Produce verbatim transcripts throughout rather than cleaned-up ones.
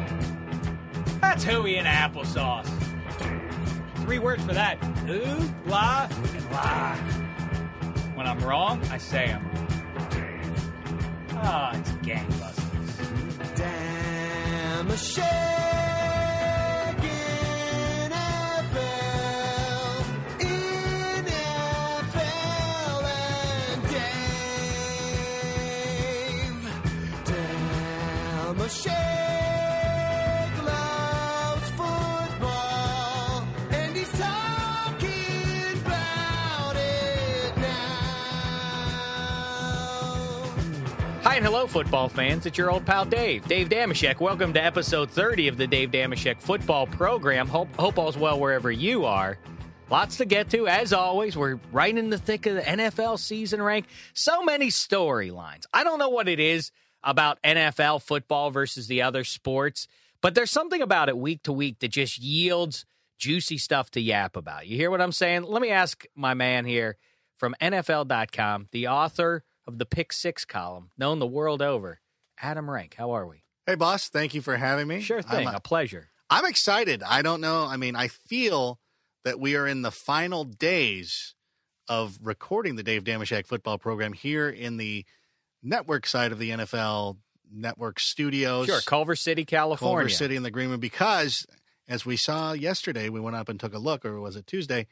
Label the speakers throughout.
Speaker 1: That's hooey and applesauce. Three words for that. Ooh, blah, and lie. When I'm wrong, I say I'm wrong. Ah, oh, it's gangbusters.
Speaker 2: Damn a shaking N F L, N F L and Dave. Damn a shake loves football, and he's talking about it now.
Speaker 1: Hi and hello, football fans. It's your old pal Dave, Dave Damashek. Welcome to episode thirty of the Dave Damashek football program. Hope, hope all's well wherever you are. Lots to get to. As always, we're right in the thick of the N F L season rank. So many storylines. I don't know what it is about N F L football versus the other sports, but there's something about it week to week that just yields juicy stuff to yap about. You hear what I'm saying? Let me ask my man here from N F L dot com, the author of the Pick Six column, known the world over, Adam Rank. How are we?
Speaker 3: Hey, boss. Thank you for having me.
Speaker 1: Sure thing.
Speaker 3: I'm,
Speaker 1: a pleasure.
Speaker 3: I'm excited. I don't know. I mean, I feel that we are in the final days of recording the Dave Damashek football program here in the network side of the N F L network studios.
Speaker 1: Sure, Culver City, California.
Speaker 3: Culver City in the Green Room, because as we saw yesterday, we went up and took a look, or was it Tuesday?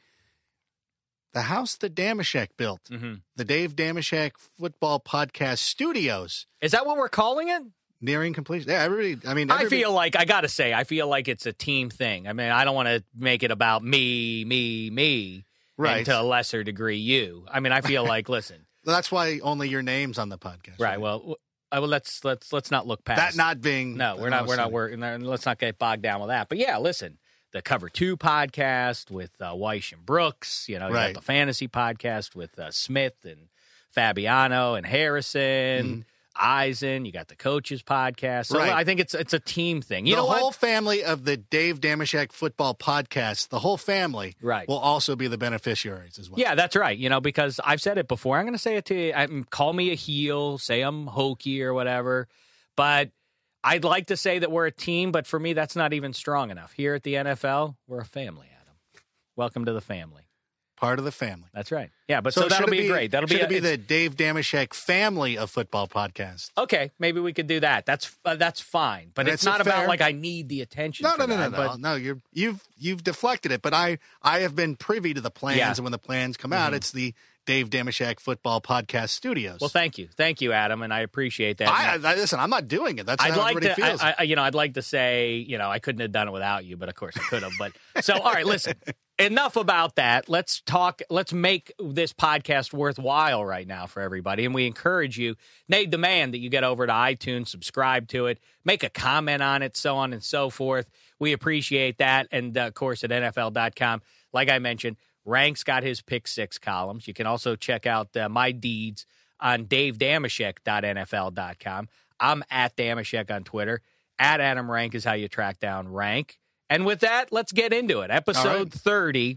Speaker 3: The house that Damashek built,
Speaker 1: Mm-hmm.
Speaker 3: the Dave Damashek football podcast studios,
Speaker 1: Is that what we're calling it?
Speaker 3: nearing completion. Yeah, everybody. I mean,
Speaker 1: I
Speaker 3: everybody,
Speaker 1: feel like, I got to say, I feel like it's a team thing. I mean, I don't want to make it about me, me, me,
Speaker 3: Right.
Speaker 1: and to a lesser degree, you. I mean, I feel like, listen.
Speaker 3: That's why only your name's on the podcast.
Speaker 1: Right, well, w- I, well, let's let's let's not look past
Speaker 3: that not being
Speaker 1: No, we're not. We're not working. Let's not get bogged down with that. But yeah, listen, the Cover Two podcast with uh, Weish and Brooks. You know, you
Speaker 3: Right.
Speaker 1: got the Fantasy podcast with uh, Smith and Fabiano and Harrison,
Speaker 3: Mm-hmm.
Speaker 1: Eisen. You got the Coaches podcast. So
Speaker 3: Right.
Speaker 1: I think it's it's a team thing. You
Speaker 3: the
Speaker 1: know
Speaker 3: whole
Speaker 1: what?
Speaker 3: family of the Dave Damashek football podcast, the whole family,
Speaker 1: Right.
Speaker 3: will also be the beneficiaries as well.
Speaker 1: Yeah, that's right. You know, because I've said it before. I'm going to say it to you. I, call me a heel, say I'm hokey or whatever. But I'd like to say that we're a team, but for me, that's not even strong enough. Here at the N F L, we're a family, Adam. Welcome to the family.
Speaker 3: Part of the family.
Speaker 1: That's right. Yeah, but so,
Speaker 3: should
Speaker 1: that'll
Speaker 3: it
Speaker 1: be, great. That'll
Speaker 3: should
Speaker 1: be,
Speaker 3: it be
Speaker 1: a,
Speaker 3: the Dave Damashek family of football podcast.
Speaker 1: okay. Maybe we could do that. That's uh, that's fine. But
Speaker 3: That's
Speaker 1: it's not
Speaker 3: a fair-
Speaker 1: about like I need the attention.
Speaker 3: No,
Speaker 1: for
Speaker 3: no, no, no,
Speaker 1: that,
Speaker 3: no,
Speaker 1: but-
Speaker 3: no. You're you've you've deflected it, but I I have been privy to the plans,
Speaker 1: Yeah.
Speaker 3: and when the plans come out, it's the Dave Damashek football podcast studios.
Speaker 1: Well, thank you, thank you, Adam, and I appreciate that.
Speaker 3: I, I listen. I'm not doing it. That's
Speaker 1: I'd
Speaker 3: how
Speaker 1: like
Speaker 3: everybody
Speaker 1: to,
Speaker 3: feels.
Speaker 1: I, I, you know, I'd like to say, you know, I couldn't have done it without you, but of course I could have. But so, all right, listen, enough about that. Let's talk. Let's make this podcast worthwhile right now for everybody, and we encourage you, Nate, demand that you get over to iTunes, subscribe to it, make a comment on it, so on and so forth. We appreciate that, and uh, of course at N F L dot com, like I mentioned, Rank's got his Pick Six columns. You can also check out uh, my deeds on Dave Damashek dot N F L dot com. I'm at Damashek on Twitter. At Adam Rank is how you track down Rank. And with that, let's get into it. Episode
Speaker 3: right.
Speaker 1: thirty.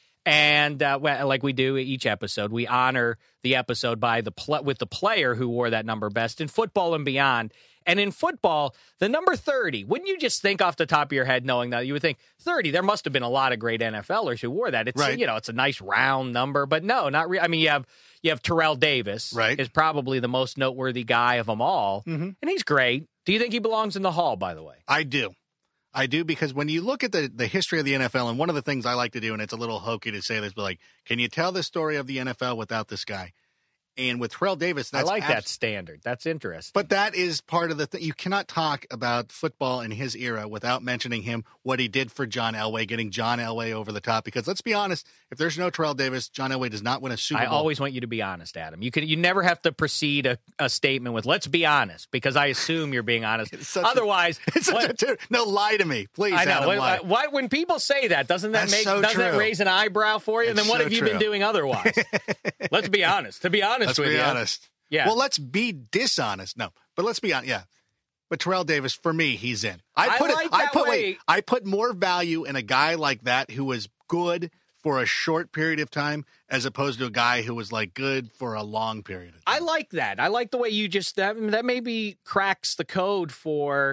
Speaker 1: And uh, well, like we do each episode, we honor the episode by the pl- with the player who wore that number best in football and beyond. And in football, the number thirty, wouldn't you just think off the top of your head knowing that? You would think thirty, there must have been a lot of great NFLers who wore that. It's,
Speaker 3: Right.
Speaker 1: you know, it's a nice round number, but no, not really. I mean, you have you have Terrell Davis,
Speaker 3: Right.
Speaker 1: is probably the most noteworthy guy of them all,
Speaker 3: Mm-hmm.
Speaker 1: and he's great. Do you think he belongs in the Hall, by the way?
Speaker 3: I do. I do, because when you look at the, the history of the N F L, and one of the things I like to do, and it's a little hokey to say this, but like, can you tell the story of the N F L without this guy? And with Terrell Davis, that's
Speaker 1: I like that
Speaker 3: abs-
Speaker 1: standard. That's interesting.
Speaker 3: But that is part of the thing. You cannot talk about football in his era without mentioning him, what he did for John Elway, getting John Elway over the top. Because let's be honest, if there's no Terrell Davis, John Elway does not win a Super
Speaker 1: I
Speaker 3: Bowl.
Speaker 1: always want you to be honest, Adam. You can you never have to precede a, a statement with "let's be honest," because I assume you're being honest.
Speaker 3: such a-
Speaker 1: Otherwise,
Speaker 3: It's such
Speaker 1: what-
Speaker 3: a ter- no, lie to me, please.
Speaker 1: I know.
Speaker 3: Adam,
Speaker 1: Why,
Speaker 3: lie.
Speaker 1: why, when people say that, doesn't that
Speaker 3: That's
Speaker 1: make
Speaker 3: so
Speaker 1: doesn't that
Speaker 3: true.
Speaker 1: raise an eyebrow for you?
Speaker 3: It's
Speaker 1: then what
Speaker 3: so
Speaker 1: have you
Speaker 3: true.
Speaker 1: been doing otherwise? Let's be honest. To be honest
Speaker 3: Let's
Speaker 1: with
Speaker 3: be
Speaker 1: you,
Speaker 3: honest.
Speaker 1: Yeah.
Speaker 3: Well, let's be dishonest. No, but let's be honest. Yeah. But Terrell Davis, for me, he's in. I
Speaker 1: I
Speaker 3: put it.
Speaker 1: like
Speaker 3: I
Speaker 1: that
Speaker 3: put
Speaker 1: way.
Speaker 3: wait. I put more value in a guy like that who was good for a short period of time, as opposed to a guy who was like good for a long period of time.
Speaker 1: I like that. I like the way you just that that maybe cracks the code for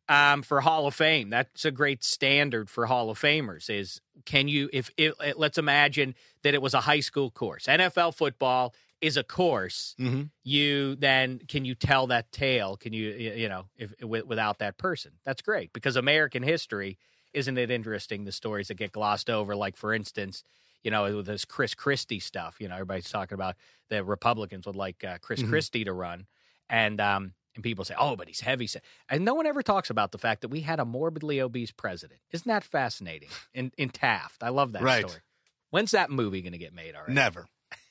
Speaker 1: um, for Hall of Fame. That's a great standard for Hall of Famers is can you, if it, let's imagine that it was a high school course. N F L football is a course.
Speaker 3: Mm-hmm.
Speaker 1: You then, can you tell that tale? Can you, you know, if without that person? That's great because American history, isn't it interesting, the stories that get glossed over? Like, for instance, you know, with this Chris Christie stuff, you know, everybody's talking about the Republicans would like uh, Chris
Speaker 3: Mhm.
Speaker 1: Christie to run. And um, and people say, oh, but he's heavy. And no one ever talks about the fact that we had a morbidly obese president. Isn't that fascinating? In, in Taft. I love that
Speaker 3: Right.
Speaker 1: story. When's that movie going to get made already?
Speaker 3: Never.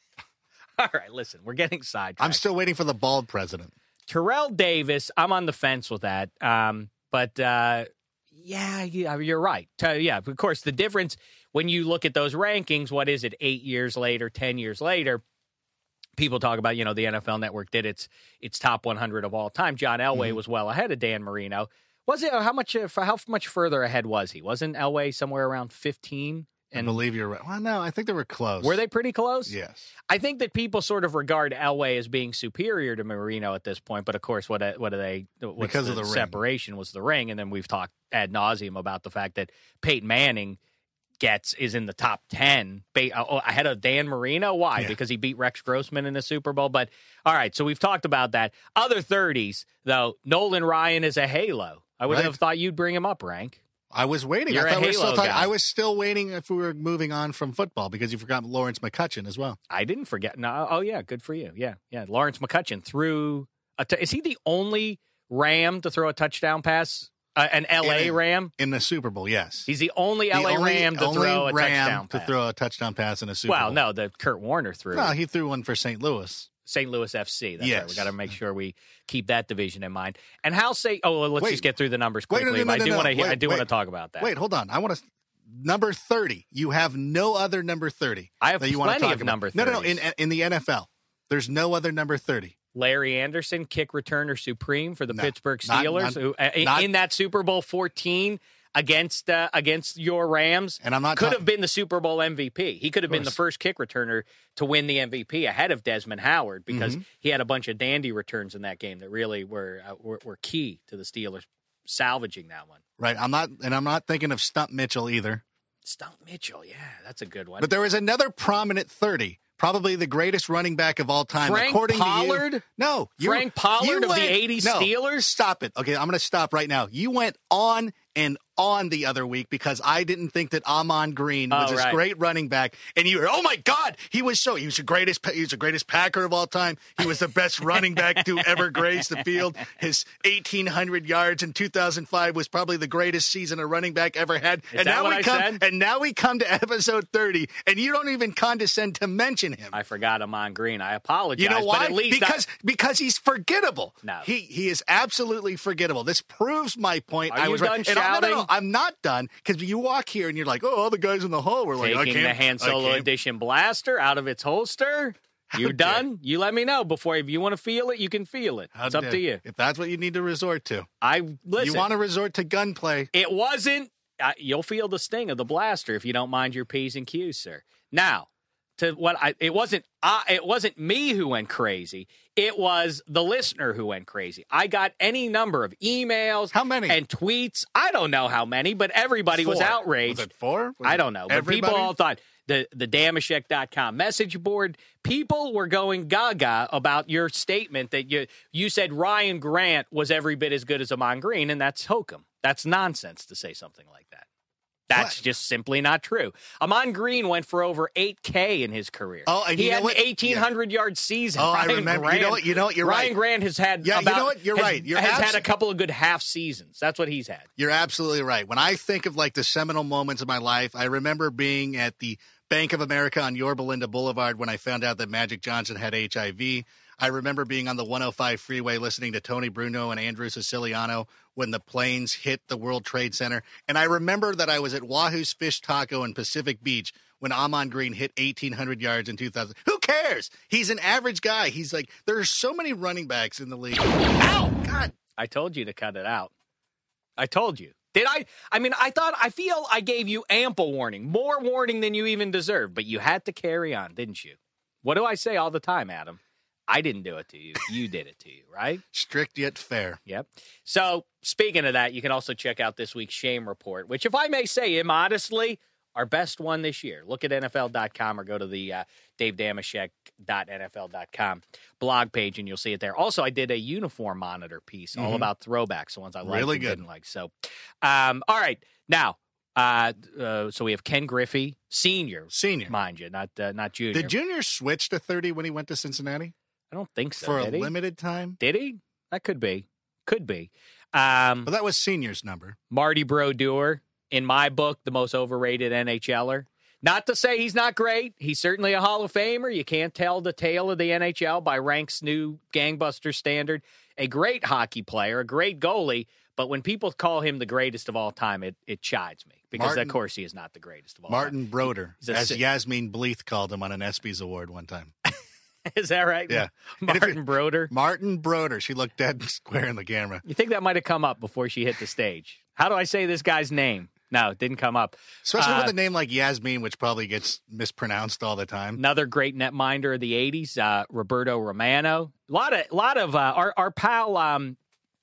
Speaker 1: All right, listen, we're getting sidetracked.
Speaker 3: I'm still waiting for the bald president.
Speaker 1: Terrell Davis, I'm on the fence with that. Um, but, uh, yeah, yeah, you're right. Uh, yeah, of course, the difference when you look at those rankings, what is it, eight years later, ten years later, people talk about, you know, the N F L Network did its its top one hundred of all time. John Elway
Speaker 3: Mm-hmm.
Speaker 1: was well ahead of Dan Marino. Was it, how much, uh, how much further ahead was he? Wasn't Elway somewhere around fifteen?
Speaker 3: I
Speaker 1: And
Speaker 3: believe you're right. Well, no, I think they were close.
Speaker 1: were they pretty close?
Speaker 3: Yes.
Speaker 1: I think that people sort of regard Elway as being superior to Marino at this point, but of course, what what do they? What's
Speaker 3: Because
Speaker 1: the,
Speaker 3: of the ring.
Speaker 1: separation was the ring, and then we've talked ad nauseum about the fact that Peyton Manning gets is in the top ten oh, ahead of Dan Marino. Why?
Speaker 3: Yeah.
Speaker 1: Because he beat Rex Grossman in the Super Bowl. But all right, so we've talked about that. Other thirties though, Nolan Ryan is a halo. I would
Speaker 3: Right.
Speaker 1: have thought you'd bring him up, Rank.
Speaker 3: I was waiting.
Speaker 1: You're
Speaker 3: I
Speaker 1: a
Speaker 3: thought we were still
Speaker 1: Halo
Speaker 3: talking.
Speaker 1: guy.
Speaker 3: I was still waiting if we were moving on from football because you forgot Lawrence McCutcheon as well.
Speaker 1: I didn't forget. No, oh yeah, good for you. Yeah, yeah. Lawrence McCutcheon threw. A t- is he the only Ram to throw a touchdown pass? Uh, an L A
Speaker 3: In a-
Speaker 1: Ram.
Speaker 3: In the Super Bowl, yes.
Speaker 1: He's the only
Speaker 3: The
Speaker 1: L A
Speaker 3: only-
Speaker 1: Ram to
Speaker 3: only
Speaker 1: throw a
Speaker 3: Ram
Speaker 1: touchdown
Speaker 3: to
Speaker 1: pass.
Speaker 3: throw a touchdown pass in a Super
Speaker 1: well,
Speaker 3: Bowl.
Speaker 1: no, the Kurt Warner threw.
Speaker 3: No, he threw one for Saint Louis.
Speaker 1: Saint Louis F C. That's
Speaker 3: Yes.
Speaker 1: right. We got to make sure we keep that division in mind. And how say? Oh, well, let's
Speaker 3: Wait.
Speaker 1: just get through the numbers
Speaker 3: Wait, no,
Speaker 1: quickly.
Speaker 3: no, no,
Speaker 1: I do
Speaker 3: no,
Speaker 1: want to.
Speaker 3: no.
Speaker 1: I
Speaker 3: Wait,
Speaker 1: do want to
Speaker 3: wait.
Speaker 1: talk about that.
Speaker 3: Wait, hold on. I want to. Number thirty. You have no other number thirty.
Speaker 1: I have
Speaker 3: that you want to
Speaker 1: plenty
Speaker 3: talk
Speaker 1: of
Speaker 3: about.
Speaker 1: number
Speaker 3: No, no, no. In
Speaker 1: thirties.
Speaker 3: in the N F L, there's no other number thirty.
Speaker 1: Larry Anderson, kick returner supreme for the
Speaker 3: No,
Speaker 1: Pittsburgh
Speaker 3: not-
Speaker 1: Steelers,
Speaker 3: not-
Speaker 1: who uh, in,
Speaker 3: not-
Speaker 1: in that Super Bowl fourteen against uh, against your Rams.
Speaker 3: And I'm not
Speaker 1: could
Speaker 3: ta-
Speaker 1: have been the Super Bowl M V P. He could have been the
Speaker 3: course.
Speaker 1: first kick returner to win the M V P ahead of Desmond Howard because
Speaker 3: Mhm.
Speaker 1: he had a bunch of dandy returns in that game that really were, uh, were were key to the Steelers salvaging that one.
Speaker 3: Right. I'm not, and I'm not thinking of Stump Mitchell either.
Speaker 1: Stump Mitchell, yeah, that's a good one.
Speaker 3: But there was another prominent thirty, probably the greatest running back of all time.
Speaker 1: Frank
Speaker 3: according
Speaker 1: Pollard?
Speaker 3: To you. No, you,
Speaker 1: Frank Pollard
Speaker 3: you
Speaker 1: of the
Speaker 3: went-
Speaker 1: eighties
Speaker 3: no,
Speaker 1: Steelers?
Speaker 3: Stop it. Okay, I'm going to stop right now. You went on and on the other week because I didn't think that Amon Green was
Speaker 1: Oh,
Speaker 3: this
Speaker 1: right.
Speaker 3: great running back, and you were, oh my God, he was so he was the greatest he was the greatest Packer of all time. He was the best running back to ever grace the field. His eighteen hundred yards in two thousand five was probably the greatest season a running back ever had.
Speaker 1: Is
Speaker 3: and
Speaker 1: that
Speaker 3: now
Speaker 1: what
Speaker 3: we
Speaker 1: I
Speaker 3: come
Speaker 1: said?
Speaker 3: and now we come to episode thirty, and you don't even condescend to mention him.
Speaker 1: I forgot Amon Green. I apologize.
Speaker 3: You know why?
Speaker 1: But at least I-
Speaker 3: because because he's forgettable.
Speaker 1: No.
Speaker 3: he he is absolutely forgettable. This proves my point.
Speaker 1: Are
Speaker 3: I
Speaker 1: you
Speaker 3: was
Speaker 1: done
Speaker 3: right. And I'm- no, no, no,
Speaker 1: shouting?
Speaker 3: I'm not done because you walk here and you're like, oh, all the guys in the hall were like, I
Speaker 1: taking
Speaker 3: can't.
Speaker 1: the Han
Speaker 3: I
Speaker 1: Solo
Speaker 3: can't.
Speaker 1: Edition blaster out of its holster. You
Speaker 3: dare-
Speaker 1: done? You let me know before. If you want to feel it, you can feel it.
Speaker 3: How
Speaker 1: It's up
Speaker 3: dare-
Speaker 1: to you.
Speaker 3: If that's what you need to resort to,
Speaker 1: I listen.
Speaker 3: you want to resort to gunplay.
Speaker 1: It wasn't. Uh, you'll feel the sting of the blaster if you don't mind your P's and Q's, sir. Now, to what I it wasn't. Uh, it wasn't me who went crazy. It was the listener who went crazy. I got any number of emails,
Speaker 3: How many?
Speaker 1: and tweets. I don't know how many, but everybody was
Speaker 3: Four.
Speaker 1: outraged.
Speaker 3: Was it four? Was
Speaker 1: I
Speaker 3: it
Speaker 1: don't know. But
Speaker 3: everybody?
Speaker 1: people all thought the, the damashek dot com message board, people were going gaga about your statement that you you said Ryan Grant was every bit as good as Amon Green, and that's hokum. That's nonsense to say something like that. That's
Speaker 3: What?
Speaker 1: just simply not true. Amon Green went for over eight K in his career.
Speaker 3: Oh, and
Speaker 1: he
Speaker 3: you know
Speaker 1: had
Speaker 3: what?
Speaker 1: an eighteen hundred yard season.
Speaker 3: Oh, I
Speaker 1: Ryan
Speaker 3: remember. You
Speaker 1: Grant,
Speaker 3: know what? You know what? You're
Speaker 1: Ryan
Speaker 3: right.
Speaker 1: Grant has had
Speaker 3: Yeah, you
Speaker 1: about,
Speaker 3: know what? You're
Speaker 1: has-
Speaker 3: right. You're
Speaker 1: has had
Speaker 3: abso-
Speaker 1: a couple of good half seasons. That's what he's had.
Speaker 3: You're absolutely right. When I think of like the seminal moments of my life, I remember being at the Bank of America on Yorba Linda Boulevard when I found out that Magic Johnson had H I V. I remember being on the one oh five freeway listening to Tony Bruno and Andrew Siciliano when the planes hit the World Trade Center. And I remember that I was at Wahoo's Fish Taco in Pacific Beach when Amon Green hit eighteen hundred yards in two thousand. Who cares? He's an average guy. He's like, there are so many running backs in the league. Ow! God.
Speaker 1: I told you to cut it out. I told you. Did I? I mean, I thought, I feel I gave you ample warning, more warning than you even deserved, but you had to carry on, didn't you? What do I say all the time, Adam? I didn't do it to you. You did it to you, right?
Speaker 3: Strict yet fair.
Speaker 1: Yep. So speaking of that, you can also check out this week's Shame Report, which, if I may say immodestly, our best one this year. Look at N F L dot com or go to the uh, Dave Dameshek dot N F L dot com blog page, and you'll see it there. Also, I did a uniform monitor piece all
Speaker 3: Mhm.
Speaker 1: about throwbacks, the ones I liked
Speaker 3: Really
Speaker 1: and
Speaker 3: good.
Speaker 1: didn't like. So, um, all right. Now, uh, uh, so we have Ken Griffey, senior,
Speaker 3: Senior.
Speaker 1: mind you, not uh, not junior.
Speaker 3: Did Junior switch to thirty when he went to Cincinnati
Speaker 1: I don't think so.
Speaker 3: for a
Speaker 1: did he?
Speaker 3: limited time?
Speaker 1: Did he? That could be. Could be. Um,
Speaker 3: But that was Senior's number.
Speaker 1: Marty Brodeur, in my book, the most overrated NHLer. Not to say he's not great. He's certainly a Hall of Famer. You can't tell the tale of the N H L by Rank's new gangbuster standard. A great hockey player, a great goalie, but when people call him the greatest of all time, it, it chides me because,
Speaker 3: Martin-
Speaker 1: of course, he is not the greatest of all
Speaker 3: Martin Broder,
Speaker 1: He's a
Speaker 3: as
Speaker 1: si-
Speaker 3: Yasmin Bleeth called him on an ESPYs award one time.
Speaker 1: time. Is that right?
Speaker 3: Yeah. And if
Speaker 1: Martin
Speaker 3: you-
Speaker 1: Broder.
Speaker 3: Martin Broder. She looked dead square in the camera.
Speaker 1: You think that might have come up before she hit the stage? How do I say this guy's name? No, it didn't come up.
Speaker 3: Especially
Speaker 1: Uh,
Speaker 3: with a name like Yasmin, which probably gets mispronounced all the time.
Speaker 1: Another great netminder of the eighties, uh, Roberto Romano. A lot of, lot of uh, our our pal, um,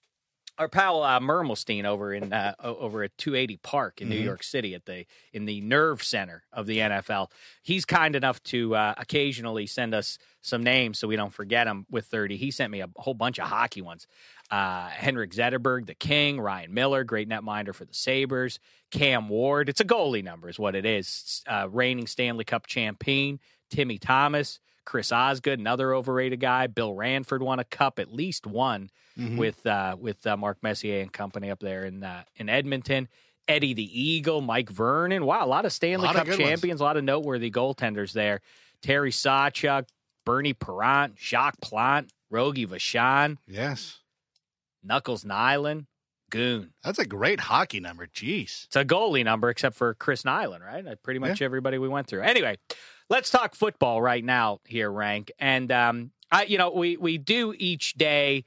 Speaker 1: our pal uh, Mermelstein over in uh, o- over at two eighty Park in New
Speaker 3: Mhm.
Speaker 1: York City at the in the nerve center of the N F L. He's kind enough to uh, occasionally send us some names so we don't forget them. With thirty, he sent me a whole bunch of hockey ones. Uh, Henrik Zetterberg, the King, Ryan Miller, great netminder for the Sabres, Cam Ward. It's a goalie number is what it is. Uh, reigning Stanley Cup champion, Timmy Thomas, Chris Osgood, another overrated guy. Bill Ranford won a cup, at least one,
Speaker 3: Mhm.
Speaker 1: with uh, with uh, Mark Messier and company up there in uh, in Edmonton. Eddie the Eagle, Mike Vernon. Wow, a lot of Stanley
Speaker 3: Lot of
Speaker 1: Cup
Speaker 3: good ones.
Speaker 1: champions, a lot of noteworthy goaltenders there. Terry Sawchuk, Bernie Perrant, Jacques Plante, Rogie Vachon,
Speaker 3: Yes.
Speaker 1: Knuckles Nyland, Goon.
Speaker 3: That's a great hockey number. Jeez.
Speaker 1: It's a goalie number except for Chris Nyland, right? Uh, Pretty much everybody we went through. Anyway, let's talk football right now here, Rank. And um, I, you know, we we do each day.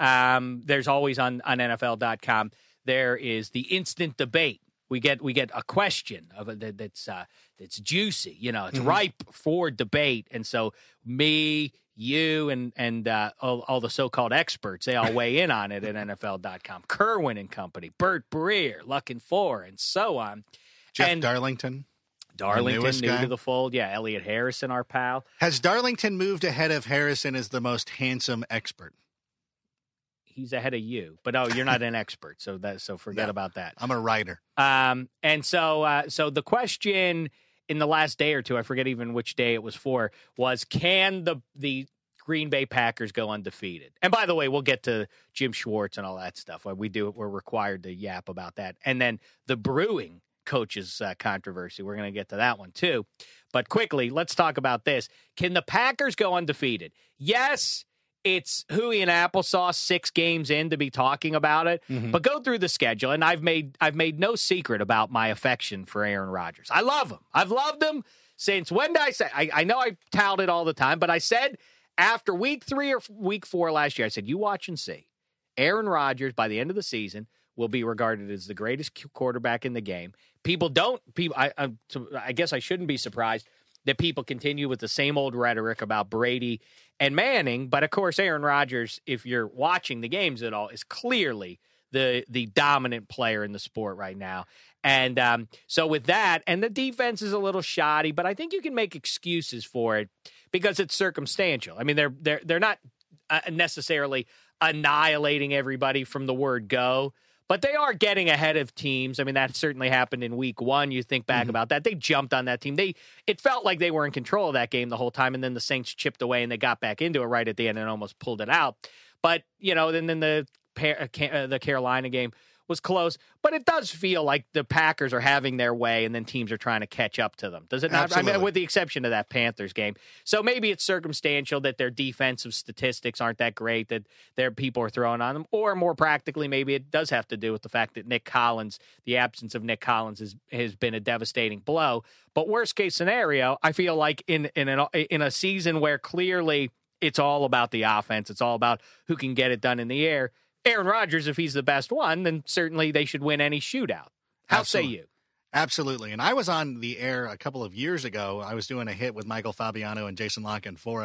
Speaker 1: Um, there's always on on N F L dot com. There is the instant debate. We get we get a question of a, that, that's uh, that's juicy. You know, it's
Speaker 3: Mhm.
Speaker 1: ripe for debate. And so me, you, and and uh, all, all the so-called experts, they all weigh in on it at N F L dot com. Kerwin and company, Bert Breer, Luck and Four, and so on.
Speaker 3: Jeff
Speaker 1: And-
Speaker 3: Darlington.
Speaker 1: Darlington,
Speaker 3: newest
Speaker 1: new
Speaker 3: guy.
Speaker 1: to the fold. Yeah, Elliot Harrison, our pal.
Speaker 3: Has Darlington moved ahead of Harrison as the most handsome expert?
Speaker 1: He's ahead of you, but oh, you're not an expert, so that so forget
Speaker 3: No.
Speaker 1: about that.
Speaker 3: I'm a writer.
Speaker 1: Um, and so, uh, so the question in the last day or two, I forget even which day it was for, was can the the Green Bay Packers go undefeated? And by the way, we'll get to Jim Schwartz and all that stuff. We do we're required to yap about that, and then the brewing coaches uh, controversy. We're going to get to that one too. But quickly, let's talk about this. Can the Packers go undefeated? Yes. It's hooey and applesauce six games in to be talking about it.
Speaker 3: Mhm.
Speaker 1: But go through the schedule, and I've made I've made no secret about my affection for Aaron Rodgers. I love him. I've loved him since when did I say? I, I know I tout it all the time, but I said after week three or week four last year, I said, you watch and see. Aaron Rodgers, by the end of the season, will be regarded as the greatest Q- quarterback in the game. People don't, people. I, I, I guess I shouldn't be surprised that people continue with the same old rhetoric about Brady and Manning. But of course, Aaron Rodgers, if you're watching the games at all, is clearly the the dominant player in the sport right now. And um, so with that, and the defense is a little shoddy, but I think you can make excuses for it because it's circumstantial. I mean, they're they're they're not uh, necessarily annihilating everybody from the word go, but they are getting ahead of teams. I mean, that certainly happened in week one. You think back
Speaker 3: Mhm.
Speaker 1: about that. They jumped on that team. They It felt like they were in control of that game the whole time, and then the Saints chipped away, and they got back into it right at the end and almost pulled it out. But, you know, then, then the, uh, the Carolina game was close. But it does feel like the Packers are having their way, and then teams are trying to catch up to them. Does it not? I
Speaker 3: Absolutely.
Speaker 1: mean, with the exception of that Panthers game. So maybe it's circumstantial that their defensive statistics aren't that great, that their people are throwing on them. Or more practically, maybe it does have to do with the fact that Nick Collins, the absence of Nick Collins has, has been a devastating blow. But worst case scenario, I feel like in, in, an, in a season where clearly it's all about the offense, it's all about who can get it done in the air, Aaron Rodgers, if he's the best one, then certainly they should win any shootout. How
Speaker 3: Absolutely.
Speaker 1: say you?
Speaker 3: Absolutely. And I was on the air a couple of years ago. I was doing a hit with Michael Fabiano and Jason Lock and Fora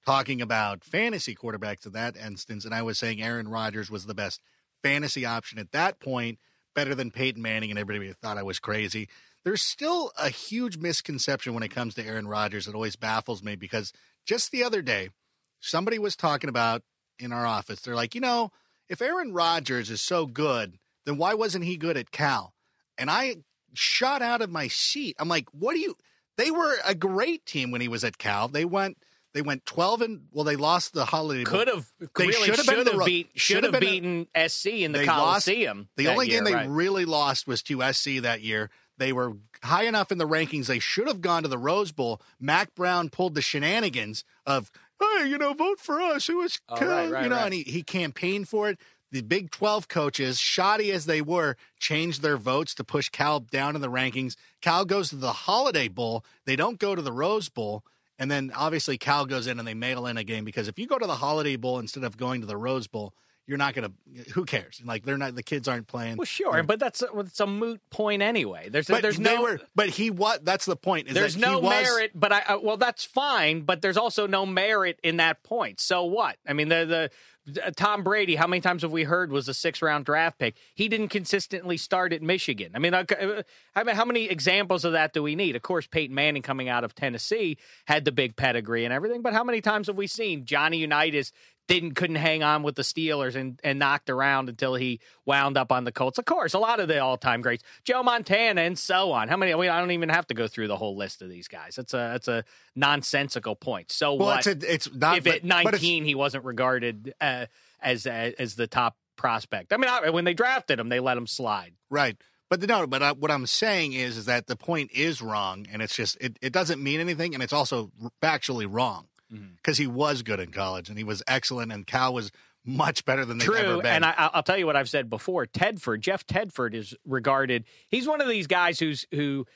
Speaker 3: talking about fantasy quarterbacks in that instance, and I was saying Aaron Rodgers was the best fantasy option at that point, better than Peyton Manning, and everybody thought I was crazy. There's still a huge misconception when it comes to Aaron Rodgers that always baffles me, because just the other day, somebody was talking about in our office, they're like, you know, if Aaron Rodgers is so good, then why wasn't he good at Cal? And I shot out of my seat. I'm like, what do you – they were a great team when he was at Cal. They went they went twelve and – well, they lost the Holiday Bowl.
Speaker 1: Could have –
Speaker 3: They
Speaker 1: really
Speaker 3: should have been in the ro-
Speaker 1: beat,
Speaker 3: should
Speaker 1: should
Speaker 3: have
Speaker 1: have
Speaker 3: been
Speaker 1: beaten S C in the
Speaker 3: they
Speaker 1: Coliseum.
Speaker 3: Lost, the
Speaker 1: that
Speaker 3: only
Speaker 1: year,
Speaker 3: game they
Speaker 1: right.
Speaker 3: really lost was to S C that year. They were high enough in the rankings. They should have gone to the Rose Bowl. Mac Brown pulled the shenanigans of, hey, you know, vote for us. Who was,
Speaker 1: Oh, right, right,
Speaker 3: you know,
Speaker 1: right.
Speaker 3: and he, he campaigned for it. The Big twelve coaches, shoddy as they were, changed their votes to push Cal down in the rankings. Cal goes to the Holiday Bowl. They don't go to the Rose Bowl. And then obviously Cal goes in and they mail in a game, because if you go to the Holiday Bowl instead of going to the Rose Bowl, you're not going to, who cares? Like, they're not, the kids aren't playing.
Speaker 1: Well, sure, but that's a, it's a moot point anyway. There's
Speaker 3: But
Speaker 1: there's
Speaker 3: they
Speaker 1: no
Speaker 3: were, but he what? That's the point. Is
Speaker 1: there's
Speaker 3: that
Speaker 1: no
Speaker 3: he was,
Speaker 1: merit, but I uh, well that's fine, but there's also no merit in that point. So what? I mean, the the uh, Tom Brady, how many times have we heard was a six round draft pick? He didn't consistently start at Michigan. I mean, uh, I mean, how many examples of that do we need? Of course, Peyton Manning coming out of Tennessee had the big pedigree and everything, but how many times have we seen Johnny Unitas didn't couldn't hang on with the Steelers and, and knocked around until he wound up on the Colts? Of course, a lot of the all-time greats, Joe Montana and so on. How many? I, mean, I don't even have to go through the whole list of these guys. That's a that's a nonsensical point. So
Speaker 3: Well,
Speaker 1: what?
Speaker 3: it's, a, it's not.
Speaker 1: if
Speaker 3: but,
Speaker 1: at
Speaker 3: but it's-
Speaker 1: nineteen he wasn't regarded uh, as uh, as the top prospect? I mean, I, when they drafted him, they let him slide.
Speaker 3: right. But the, no, but I, what I'm saying is, is that the point is wrong, and it's just it, it doesn't mean anything, and it's also factually wrong, because he was good in college and he was excellent, and Cal was much better than they've ever
Speaker 1: True,
Speaker 3: been.
Speaker 1: and I, I'll tell you what I've said before. Tedford, Jeff Tedford is regarded. He's one of these guys who's who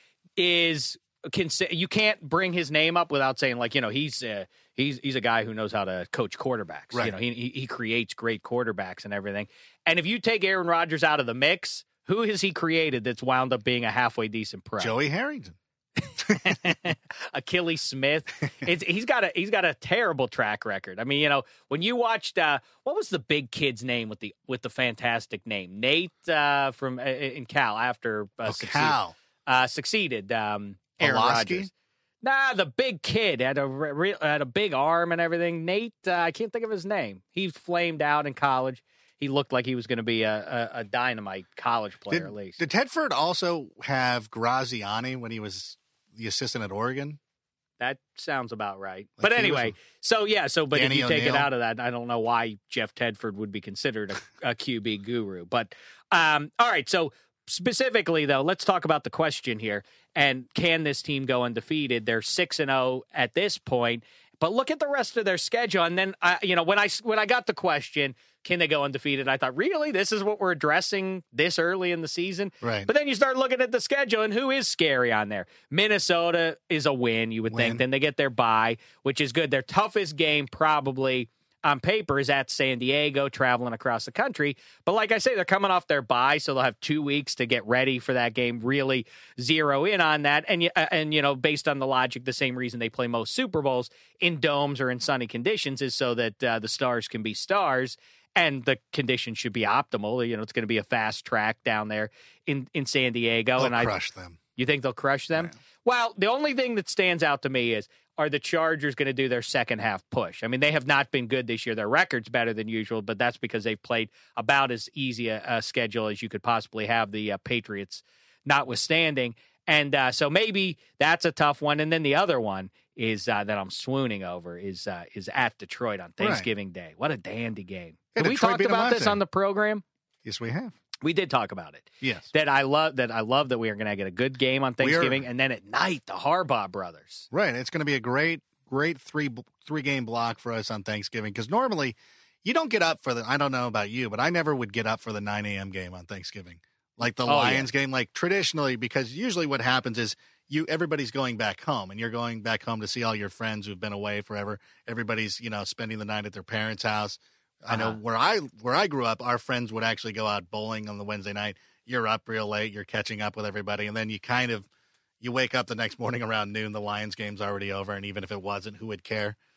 Speaker 1: is consi- you can't bring his name up without saying, like, you know, he's uh, he's he's a guy who knows how to coach quarterbacks.
Speaker 3: Right.
Speaker 1: You know, he he he creates great quarterbacks and everything. And if you take Aaron Rodgers out of the mix, who has he created that's wound up being a halfway decent pro?
Speaker 3: Joey Harrington.
Speaker 1: Achilles Smith. It's, he's got a he's got a terrible track record. I mean, you know, when you watched uh, what was the big kid's name with the with the fantastic name? Nate uh, from uh, in Cal after uh,
Speaker 3: Oh,
Speaker 1: succeeded,
Speaker 3: Cal.
Speaker 1: uh, succeeded um, Aaron
Speaker 3: Pulaski?
Speaker 1: Rodgers. Nah, the big kid had a re- re- had a big arm and everything. Nate, uh, I can't think of his name. He flamed out in college. He looked like he was going to be a, a, a dynamite college player,
Speaker 3: Did,
Speaker 1: at least.
Speaker 3: did Tedford also have Graziani when he was the assistant at Oregon?
Speaker 1: That sounds about right.
Speaker 3: Like
Speaker 1: but
Speaker 3: he
Speaker 1: anyway,
Speaker 3: was
Speaker 1: so yeah, so but
Speaker 3: Danny
Speaker 1: if you take it
Speaker 3: O'Neil?
Speaker 1: out of that, I don't know why Jeff Tedford would be considered a, a Q B guru. But um, all right, so specifically though, let's talk about the question here. And can this team go undefeated? They're six and zero at this point. But look at the rest of their schedule, and then uh, you know when I when I got the question, can they go undefeated? I thought, really, this is what we're addressing this early in the season,
Speaker 3: Right.
Speaker 1: But then you start looking at the schedule, and who is scary on there? Minnesota is a win, you would
Speaker 3: Win.
Speaker 1: think. Then they get their bye, which is good. Their toughest game probably on paper is at San Diego, traveling across the country. But like I say, they're coming off their bye, so they'll have two weeks to get ready for that game, really zero in on that. And, y- and you know, based on the logic, the same reason they play most Super Bowls in domes or in sunny conditions is so that uh, the stars can be stars. And the conditions should be optimal. You know, it's going to be a fast track down there in, in San Diego.
Speaker 3: They'll
Speaker 1: and I
Speaker 3: crush them.
Speaker 1: You think they'll crush them?
Speaker 3: Yeah.
Speaker 1: Well, the only thing that stands out to me is, are the Chargers going to do their second half push? I mean, they have not been good this year. Their record's better than usual, but that's because they've played about as easy a, a schedule as you could possibly have, the uh, Patriots notwithstanding. And uh, so maybe that's a tough one. And then the other one is uh, that I'm swooning over is uh, is at Detroit on Thanksgiving Day. What a dandy game.
Speaker 3: Yeah,
Speaker 1: Have we
Speaker 3: Detroit
Speaker 1: talked
Speaker 3: beat 'em
Speaker 1: about
Speaker 3: out
Speaker 1: this
Speaker 3: there.
Speaker 1: on the program?
Speaker 3: Yes, we have.
Speaker 1: We did talk about it.
Speaker 3: Yes.
Speaker 1: That I love that I love that we are going to get a good game on
Speaker 3: We are-
Speaker 1: Thanksgiving, and then at night the Harbaugh brothers.
Speaker 3: Right. It's going to be a great, great three three game block for us on Thanksgiving, because normally you don't get up for the. I don't know about you, but I never would get up for the nine a.m. game on Thanksgiving, like the
Speaker 1: Oh,
Speaker 3: Lions game. Like traditionally, because usually what happens is you everybody's going back home, and you're going back home to see all your friends who've been away forever. Everybody's you know spending the night at their parents' house. I know
Speaker 1: Uh-huh.
Speaker 3: where I where I grew up, our friends would actually go out bowling on the Wednesday night. You're up real late, you're catching up with everybody, and then you kind of you wake up the next morning around noon. The Lions game's already over, and even if it wasn't, who would care?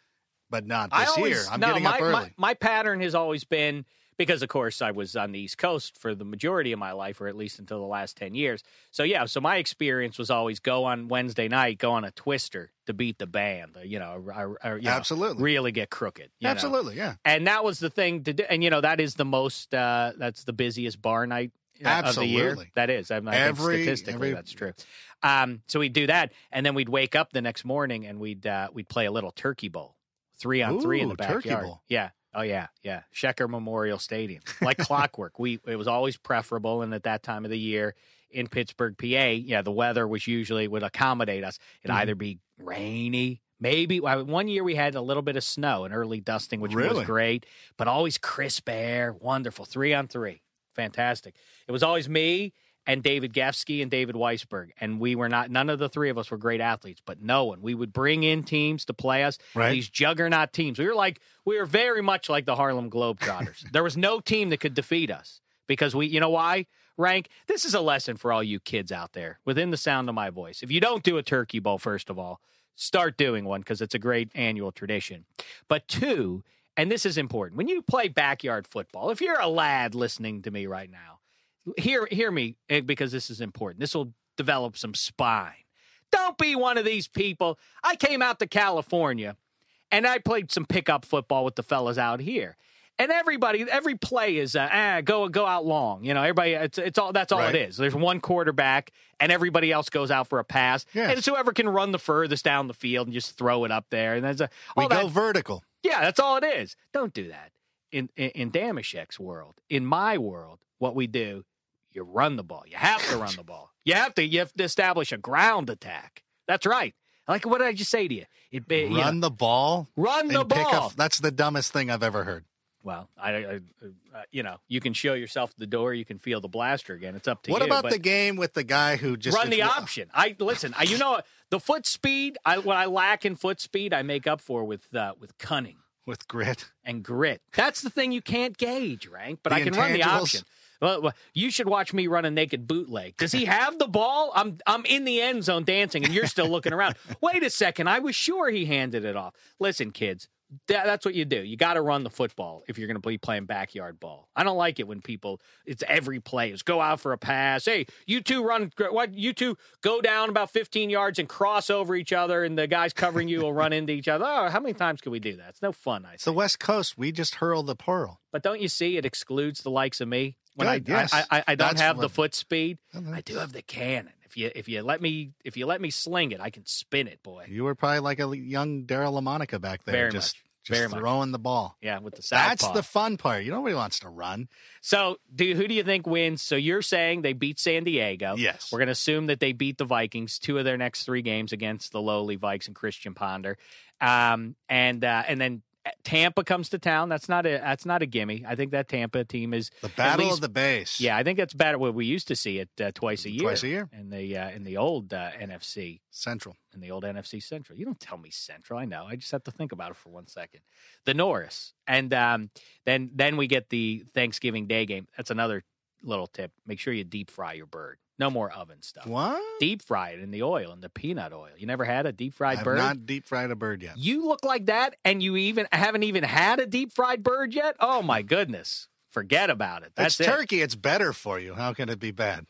Speaker 3: but not
Speaker 1: I
Speaker 3: this
Speaker 1: always,
Speaker 3: year. I'm
Speaker 1: no,
Speaker 3: getting
Speaker 1: my,
Speaker 3: up early.
Speaker 1: My, my pattern has always been, because, of course, I was on the East Coast for the majority of my life, or at least until the last ten years. So, yeah, so my experience was always go on Wednesday night, go on a twister to beat the band, you know, or, or, you
Speaker 3: Absolutely.
Speaker 1: know, really get crooked. You
Speaker 3: Absolutely,
Speaker 1: know?
Speaker 3: yeah.
Speaker 1: And that was the thing to do. And, you know, that is the most, uh, that's the busiest bar night uh, of the year.
Speaker 3: Absolutely.
Speaker 1: That is. I, I
Speaker 3: Every-
Speaker 1: think statistically
Speaker 3: every-
Speaker 1: that's true. Um, so we'd do that, and then we'd wake up the next morning and we'd uh, we'd play a little turkey bowl, three on three in
Speaker 3: Ooh,
Speaker 1: the
Speaker 3: turkey
Speaker 1: backyard.
Speaker 3: bowl.
Speaker 1: Yeah. Oh yeah, yeah. Shecker Memorial Stadium, like clockwork. We it was always preferable, and at that time of the year in Pittsburgh, P A, yeah, the weather was usually would accommodate us. It'd
Speaker 3: Mhm.
Speaker 1: either be rainy, maybe well, one year we had a little bit of snow and early dusting, which
Speaker 3: Really?
Speaker 1: was great, but always crisp air, wonderful. Three on three, fantastic. It was always me and David Gefsky and David Weisberg, and we were not. None of the three of us were great athletes, but no one. We would bring in teams to play us.
Speaker 3: Right.
Speaker 1: These juggernaut teams. We were like we were very much like the Harlem Globetrotters. There was no team that could defeat us because we. You know why? Rank. This is a lesson for all you kids out there within the sound of my voice. If you don't do a turkey bowl, first of all, start doing one because it's a great annual tradition. But two, and this is important, when you play backyard football, if you're a lad listening to me right now. Hear, hear me, eh, because this is important. This will develop some spine. Don't be one of these people. I came out to California, and I played some pickup football with the fellas out here. And everybody, every play is uh, ah, go go out long. You know, everybody. It's it's all that's all
Speaker 3: Right.
Speaker 1: it is. There's one quarterback, and everybody else goes out for a pass.
Speaker 3: Yes.
Speaker 1: And it's whoever can run the furthest down the field and just throw it up there. And that's a,
Speaker 3: We
Speaker 1: all
Speaker 3: go
Speaker 1: that.
Speaker 3: vertical.
Speaker 1: Yeah, that's all it is. Don't do that. In in, in Damashek's world, in my world, what we do. You run the ball. You have to run the ball. You have to. You have to establish a ground attack. That's right. Like what did I just say to you? It, you
Speaker 3: Run
Speaker 1: know,
Speaker 3: the ball.
Speaker 1: run the
Speaker 3: and pick
Speaker 1: ball.
Speaker 3: up- that's the dumbest thing I've ever heard.
Speaker 1: Well, I, I uh, you know, you can show yourself the door. You can feel the blaster again. It's up to
Speaker 3: What
Speaker 1: you.
Speaker 3: about
Speaker 1: but
Speaker 3: the game with the guy who just
Speaker 1: run the
Speaker 3: it's-
Speaker 1: option? I listen. I, you know, the foot speed. I what I lack in foot speed, I make up for with uh, with cunning
Speaker 3: with grit?
Speaker 1: and grit. That's the thing you can't gauge, Rank. But
Speaker 3: The
Speaker 1: I can run the
Speaker 3: intangibles?
Speaker 1: option. Well, well, you should watch me run a naked bootleg. Does he have the ball? I'm I'm in the end zone dancing, and you're still looking around. Wait a second. I was sure he handed it off. Listen, kids, that, that's what you do. You got to run the football if you're going to be playing backyard ball. I don't like it when people, it's every play is go out for a pass. Hey, you two run, what? You two go down about fifteen yards and cross over each other, and the guys covering you will run into each other. Oh, how many times can we do that? It's no fun, I
Speaker 3: It's the
Speaker 1: think.
Speaker 3: West Coast. We just hurl the pearl.
Speaker 1: But don't you see it excludes the likes of me? When
Speaker 3: Good,
Speaker 1: I,
Speaker 3: yes.
Speaker 1: I, I I don't
Speaker 3: That's
Speaker 1: have the
Speaker 3: what-
Speaker 1: foot speed.
Speaker 3: Mhm.
Speaker 1: I do have the cannon. If you if you let me if you let me sling it, I can spin it, boy.
Speaker 3: You were probably like a young Daryl LaMonica back there,
Speaker 1: Very
Speaker 3: just
Speaker 1: much.
Speaker 3: just
Speaker 1: Very much.
Speaker 3: throwing the ball.
Speaker 1: Yeah, with the southpaw.
Speaker 3: That's the fun part. You nobody wants to run.
Speaker 1: So, do who do you think wins? So you're saying they beat San Diego.
Speaker 3: Yes.
Speaker 1: We're going to assume that they beat the Vikings two of their next three games against the lowly Vikes and Christian Ponder, um, and uh, and then Tampa comes to town. That's not a that's not a gimme. I think that Tampa team is
Speaker 3: The
Speaker 1: at
Speaker 3: battle
Speaker 1: least-
Speaker 3: of the base.
Speaker 1: Yeah, I think that's better. Well, we used to see it uh, twice a year.
Speaker 3: Twice a year.
Speaker 1: in the uh, in the old uh, N F C.
Speaker 3: Central.
Speaker 1: In the old N F C Central. You don't tell me Central. I know. I just have to think about it for one second. The Norris, and um, then then we get the Thanksgiving Day game. That's another little tip. Make sure you deep fry your bird. No more oven stuff.
Speaker 3: What?
Speaker 1: Deep fry it in the oil, in the peanut oil. You never had a deep fried
Speaker 3: I've
Speaker 1: bird?
Speaker 3: not deep fried a bird yet.
Speaker 1: You look like that, and you even haven't even had a deep fried bird yet. Oh my goodness! Forget about it. That's
Speaker 3: it's
Speaker 1: it.
Speaker 3: turkey. It's better for you. How can it be bad?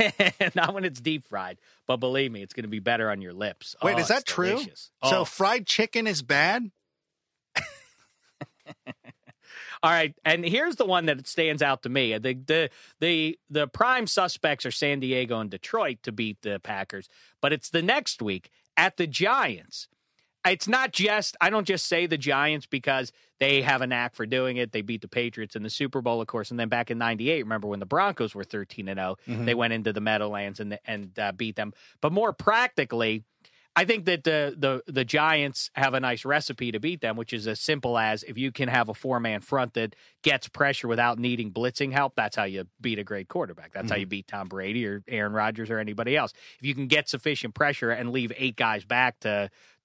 Speaker 1: Not when it's deep fried, but believe me, it's going to be better on your lips.
Speaker 3: Wait,
Speaker 1: Oh,
Speaker 3: is that
Speaker 1: it's
Speaker 3: true?
Speaker 1: delicious.
Speaker 3: So
Speaker 1: Oh.
Speaker 3: fried chicken is bad?
Speaker 1: All right, and here's the one that stands out to me. The the the the prime suspects are San Diego and Detroit to beat the Packers, but it's the next week at the Giants. It's not just I don't just say the Giants because they have a knack for doing it. They beat the Patriots in the Super Bowl, of course, and then back in ninety-eight, remember when the Broncos were thirteen and oh, they went into the Meadowlands and and uh, beat them. But more practically, I think that the, the the Giants have a nice recipe to beat them, which is as simple as if you can have a four-man front that gets pressure without needing blitzing help, that's how you beat a great quarterback. That's mm-hmm. how you beat Tom Brady or Aaron Rodgers or anybody else. If you can get sufficient pressure and leave eight guys back to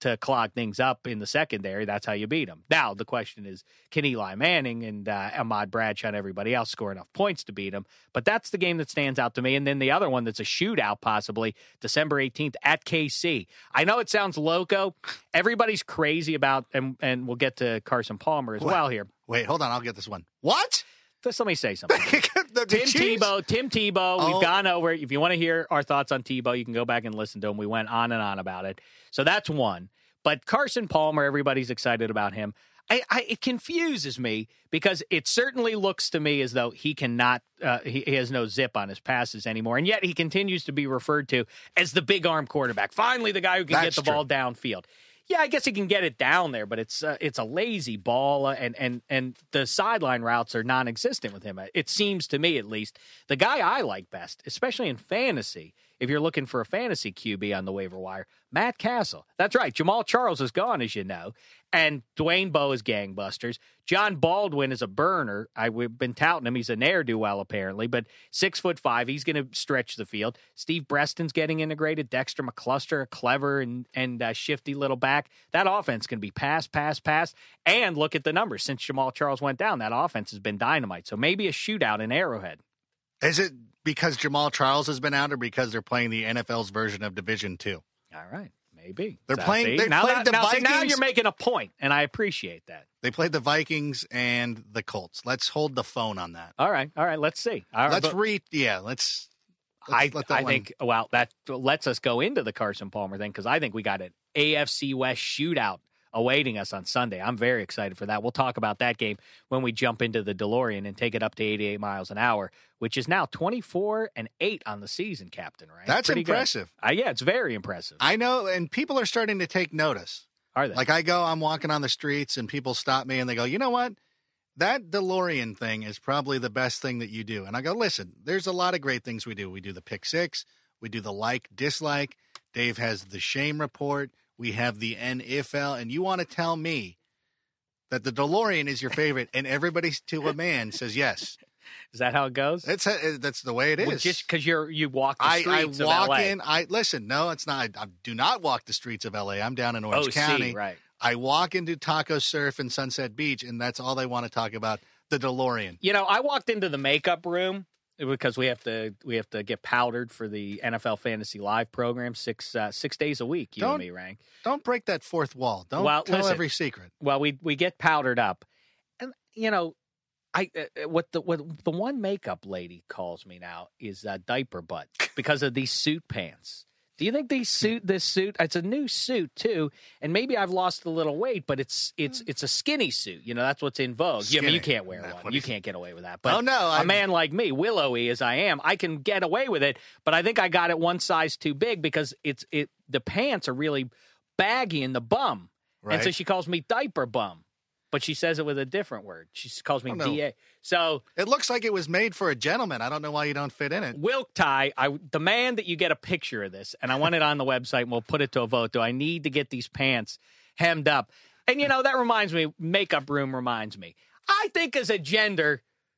Speaker 1: to clog things up in the secondary. That's how you beat them. Now, the question is, can Eli Manning and uh, Ahmad Bradshaw and everybody else score enough points to beat them? But that's the game that stands out to me. And then the other one that's a shootout, possibly, December eighteenth at K C. I know it sounds loco. Everybody's crazy about, and, and we'll get to Carson Palmer as
Speaker 3: What?
Speaker 1: well here.
Speaker 3: Wait, hold on. I'll get this one. What?
Speaker 1: Just let me say something.
Speaker 3: The
Speaker 1: Tim
Speaker 3: Chiefs?
Speaker 1: Tebow, Tim Tebow,
Speaker 3: Oh.
Speaker 1: we've gone over. If you want to hear our thoughts on Tebow, you can go back and listen to him. We went on and on about it. So that's one. But Carson Palmer, everybody's excited about him. I, I, it confuses me because it certainly looks to me as though he cannot, uh, he, he has no zip on his passes anymore. And yet he continues to be referred to as the big arm quarterback. Finally, the guy who can
Speaker 3: That's
Speaker 1: get the ball
Speaker 3: true.
Speaker 1: downfield. Yeah, I guess he can get it down there, but it's uh, it's a lazy ball, uh, and and and the sideline routes are non-existent with him. It seems to me, at least, the guy I like best, especially in fantasy, if you're looking for a fantasy Q B on the waiver wire, Matt Castle. That's right. Jamal Charles is gone, as you know, and Dwayne Bowe is gangbusters. John Baldwin is a burner. I, we've been touting him. He's a ne'er-do-well, apparently, but six foot five. He's going to stretch the field. Steve Breston's getting integrated. Dexter McCluster, a clever and, and uh, shifty little back. That offense can be pass, pass, pass. And look at the numbers. Since Jamal Charles went down, that offense has been dynamite. So maybe a shootout in Arrowhead.
Speaker 3: Is it because Jamal Charles has been out or because they're playing the N F L's version of Division Two?
Speaker 1: All right. Maybe.
Speaker 3: They're
Speaker 1: So,
Speaker 3: playing-
Speaker 1: see,
Speaker 3: they
Speaker 1: now
Speaker 3: played
Speaker 1: that-
Speaker 3: the
Speaker 1: now, see, now
Speaker 3: Vikings.
Speaker 1: you're making a point, and I appreciate that.
Speaker 3: They played the Vikings and the Colts. Let's hold the phone on that.
Speaker 1: All right. All right. Let's see. All right,
Speaker 3: Let's
Speaker 1: but-
Speaker 3: read. Yeah, let's.
Speaker 1: I,
Speaker 3: let's let that
Speaker 1: I
Speaker 3: one-
Speaker 1: think, well, that lets us go into the Carson Palmer thing because I think we got an A F C West shootout awaiting us on Sunday. I'm very excited for that. We'll talk about that game when we jump into the DeLorean and take it up to eighty-eight miles an hour, which is now twenty-four and eight on the season, Captain, right?
Speaker 3: That's
Speaker 1: Pretty good.
Speaker 3: impressive.
Speaker 1: Uh, yeah, it's very impressive.
Speaker 3: I know, and people are starting to take notice.
Speaker 1: Are they?
Speaker 3: Like I go, I'm walking on the streets, and people stop me, and they go, "You know what? That DeLorean thing is probably the best thing that you do." And I go, "Listen, there's a lot of great things we do. We do the pick six, we do the like dislike. Dave has the shame report. We have the N F L, and you want to tell me that the DeLorean is your favorite, and everybody to a man says yes.
Speaker 1: Is that how it goes?
Speaker 3: That's that's the way it is.
Speaker 1: Well, just because you're you walk the
Speaker 3: I, I
Speaker 1: streets of
Speaker 3: walk
Speaker 1: L A.
Speaker 3: in. I listen. No, it's not. I, I do not walk the streets of L A. I'm down in Orange
Speaker 1: O C,
Speaker 3: County.
Speaker 1: right?
Speaker 3: I walk into Taco Surf and Sunset Beach, and that's all they want to talk about. The DeLorean.
Speaker 1: You know, I walked into the makeup room because we have to we have to get powdered for the N F L Fantasy Live program six uh, six days a week. You
Speaker 3: Don't-
Speaker 1: and me, Rank.
Speaker 3: Don't break that fourth wall. Don't
Speaker 1: Well,
Speaker 3: tell
Speaker 1: listen.
Speaker 3: every secret.
Speaker 1: Well, we we get powdered up, and you know, I uh, what the what the one makeup lady calls me now is uh, diaper butt because of these suit pants. Do you think these suit this suit? It's a new suit too, and maybe I've lost a little weight, but it's it's it's a skinny suit. You know, that's what's in vogue. Yeah, I mean, you
Speaker 3: Skinny.
Speaker 1: can't wear
Speaker 3: Nah,
Speaker 1: one.
Speaker 3: what
Speaker 1: You
Speaker 3: is-
Speaker 1: can't get away with that. But
Speaker 3: Oh, no,
Speaker 1: a
Speaker 3: I-
Speaker 1: man like me, willowy as I am, I can get away with it. But I think I got it one size too big because it's it the pants are really baggy in the bum, and so
Speaker 3: Right.
Speaker 1: she calls me diaper bum. But she says it with a different word. She calls me
Speaker 3: Oh, no.
Speaker 1: D A. So
Speaker 3: It looks like it was made for a gentleman. I don't know why you don't fit in it.
Speaker 1: Wilk Tie, I demand that you get a picture of this, and I want it on the website, and we'll put it to a vote. Do I need to get these pants hemmed up? And, you know, that reminds me, makeup room reminds me. I think as a gender,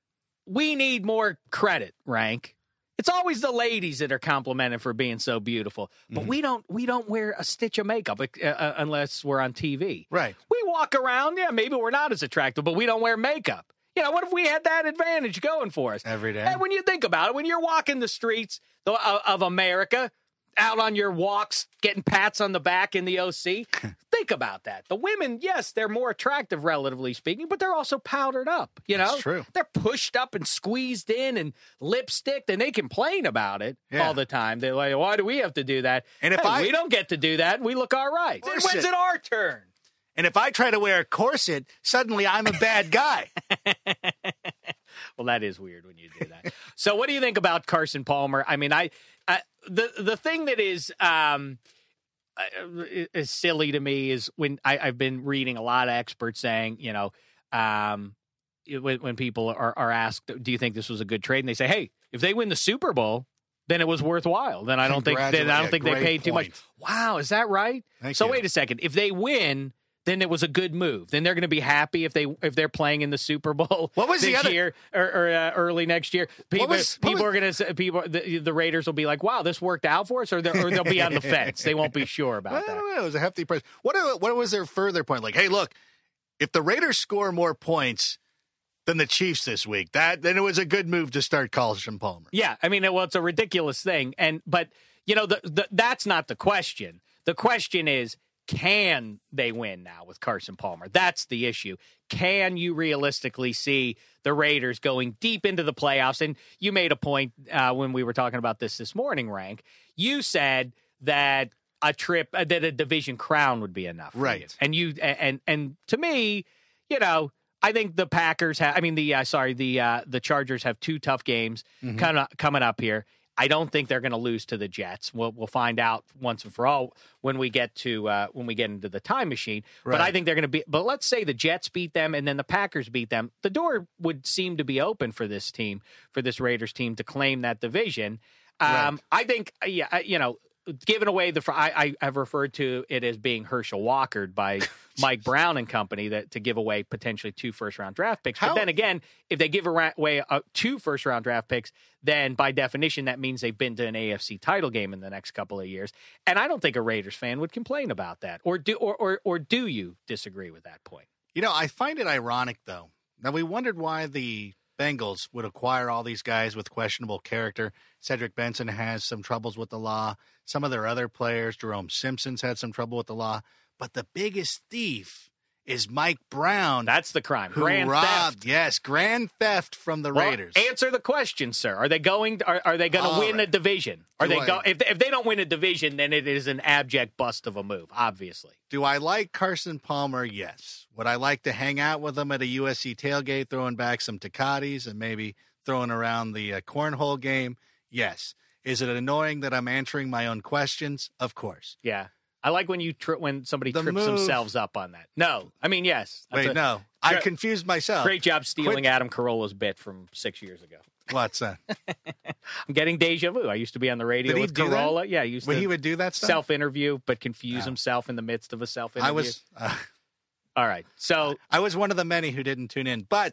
Speaker 1: we need more credit, Rank. It's always the ladies that are complimented for being so beautiful, but
Speaker 3: Mm-hmm.
Speaker 1: we don't we don't wear a stitch of makeup uh, uh, unless we're on T V.
Speaker 3: Right.
Speaker 1: We walk around, yeah, maybe we're not as attractive, but we don't wear makeup. You know, what if we had that advantage going for us?
Speaker 3: Every day.
Speaker 1: And when you think about it, when you're walking the streets of of America, out on your walks, getting pats on the back in the O C, think about that. The women, yes, they're more attractive, relatively speaking, but they're also powdered up. You know,
Speaker 3: That's true.
Speaker 1: They're pushed up and squeezed in and lipsticked, and they complain about it
Speaker 3: Yeah.
Speaker 1: all the time. They're like, "Why do we have to do that?"
Speaker 3: And if
Speaker 1: Hey,
Speaker 3: I-
Speaker 1: we don't get to do that, we look all right. Then
Speaker 3: Corset.
Speaker 1: when's it our turn?
Speaker 3: And if I try to wear a corset, suddenly I'm a bad guy.
Speaker 1: Well, that is weird when you do that. So, what do you think about Carson Palmer? I mean, I, I the the thing that is um uh, is silly to me is when I, I've been reading a lot of experts saying, you know, um, when, when people are, are asked, do you think this was a good trade? And they say, hey, if they win the Super Bowl, then it was worthwhile. Then I don't think then I don't
Speaker 3: Congratulations.
Speaker 1: think they
Speaker 3: Great
Speaker 1: paid too much.
Speaker 3: point.
Speaker 1: Wow, is that right?
Speaker 3: Thank
Speaker 1: so
Speaker 3: you.
Speaker 1: wait a second. If they win, then it was a good move. Then they're going to be happy if they if they're playing in the Super Bowl
Speaker 3: What was the
Speaker 1: this
Speaker 3: other-
Speaker 1: year or, or uh, early next year. People,
Speaker 3: was- what
Speaker 1: people
Speaker 3: was-
Speaker 1: are going to people the, the Raiders will be like, "Wow, this worked out for us," or, or they'll be on the fence. They won't be sure about
Speaker 3: I
Speaker 1: that.
Speaker 3: don't know. It was a hefty price. What what was their further point? Like, hey, look, if the Raiders score more points than the Chiefs this week, that then it was a good move to start Carson Palmer.
Speaker 1: Yeah, I mean, well, it's a ridiculous thing, and but you know, the, the, that's not the question. The question is, can they win now with Carson Palmer? That's the issue. Can you realistically see the Raiders going deep into the playoffs? And you made a point uh, when we were talking about this this morning, Rank. You said that a trip, uh, that a division crown would be enough, for
Speaker 3: Right?
Speaker 1: you. And you and and to me, you know, I think the Packers have. I mean, the uh, sorry, the uh, the Chargers have two tough games
Speaker 3: Mm-hmm.
Speaker 1: kind of coming up here. I don't think they're going to lose to the Jets. We'll we'll find out once and for all when we get to uh, when we get into the time machine. But I
Speaker 3: Right.
Speaker 1: think they're going to be. But let's say the Jets beat them and then the Packers beat them. The door would seem to be open for this team, for this Raiders team, to claim that division. Um,
Speaker 3: Right.
Speaker 1: I think, uh, yeah, uh, you know, giving away the. fr- I, I have referred to it as being Herschel Walkered by Mike Brown and company, that to give away potentially two first round draft picks. But
Speaker 3: How-
Speaker 1: then again, if they give ara- away uh, two first round draft picks, then by definition that means they've been to an A F C title game in the next couple of years. And I don't think a Raiders fan would complain about that. Or do or or, or do you disagree with that point?
Speaker 3: You know, I find it ironic, though. Now, we wondered why the Bengals would acquire all these guys with questionable character. Cedric Benson has some troubles with the law. Some of their other players, Jerome Simpson's had some trouble with the law. But the biggest thief is Mike Brown,
Speaker 1: That's the crime.
Speaker 3: who
Speaker 1: Grand
Speaker 3: robbed,
Speaker 1: theft.
Speaker 3: yes, grand theft from the
Speaker 1: Well,
Speaker 3: Raiders.
Speaker 1: answer the question, sir. Are they going? Are, are they going to
Speaker 3: All
Speaker 1: win a
Speaker 3: right.
Speaker 1: division? Are
Speaker 3: Do
Speaker 1: they
Speaker 3: I-
Speaker 1: go? If, if they don't win a division, then it is an abject bust of a move. Obviously.
Speaker 3: Do I like Carson Palmer? Yes. Would I like to hang out with him at a U S C tailgate, throwing back some Tecatis and maybe throwing around the uh, cornhole game? Yes. Is it annoying that I'm answering my own questions? Of course.
Speaker 1: Yeah. I like when you tri- when somebody
Speaker 3: The
Speaker 1: trips
Speaker 3: move-
Speaker 1: themselves up on that. No, I mean yes. That's
Speaker 3: Wait,
Speaker 1: a
Speaker 3: no. I
Speaker 1: Sure.
Speaker 3: confused myself.
Speaker 1: Great job stealing
Speaker 3: Quit-
Speaker 1: Adam Carolla's bit from six years ago.
Speaker 3: What's that?
Speaker 1: I'm getting deja vu. I used to be on the radio
Speaker 3: Did he
Speaker 1: with
Speaker 3: do that?
Speaker 1: Carolla. Yeah, he used
Speaker 3: When
Speaker 1: to
Speaker 3: he would do that stuff?
Speaker 1: self interview, but confuse
Speaker 3: Yeah.
Speaker 1: himself in the midst of a self interview.
Speaker 3: I was uh,
Speaker 1: all right. So
Speaker 3: I was one of the many who didn't tune in, but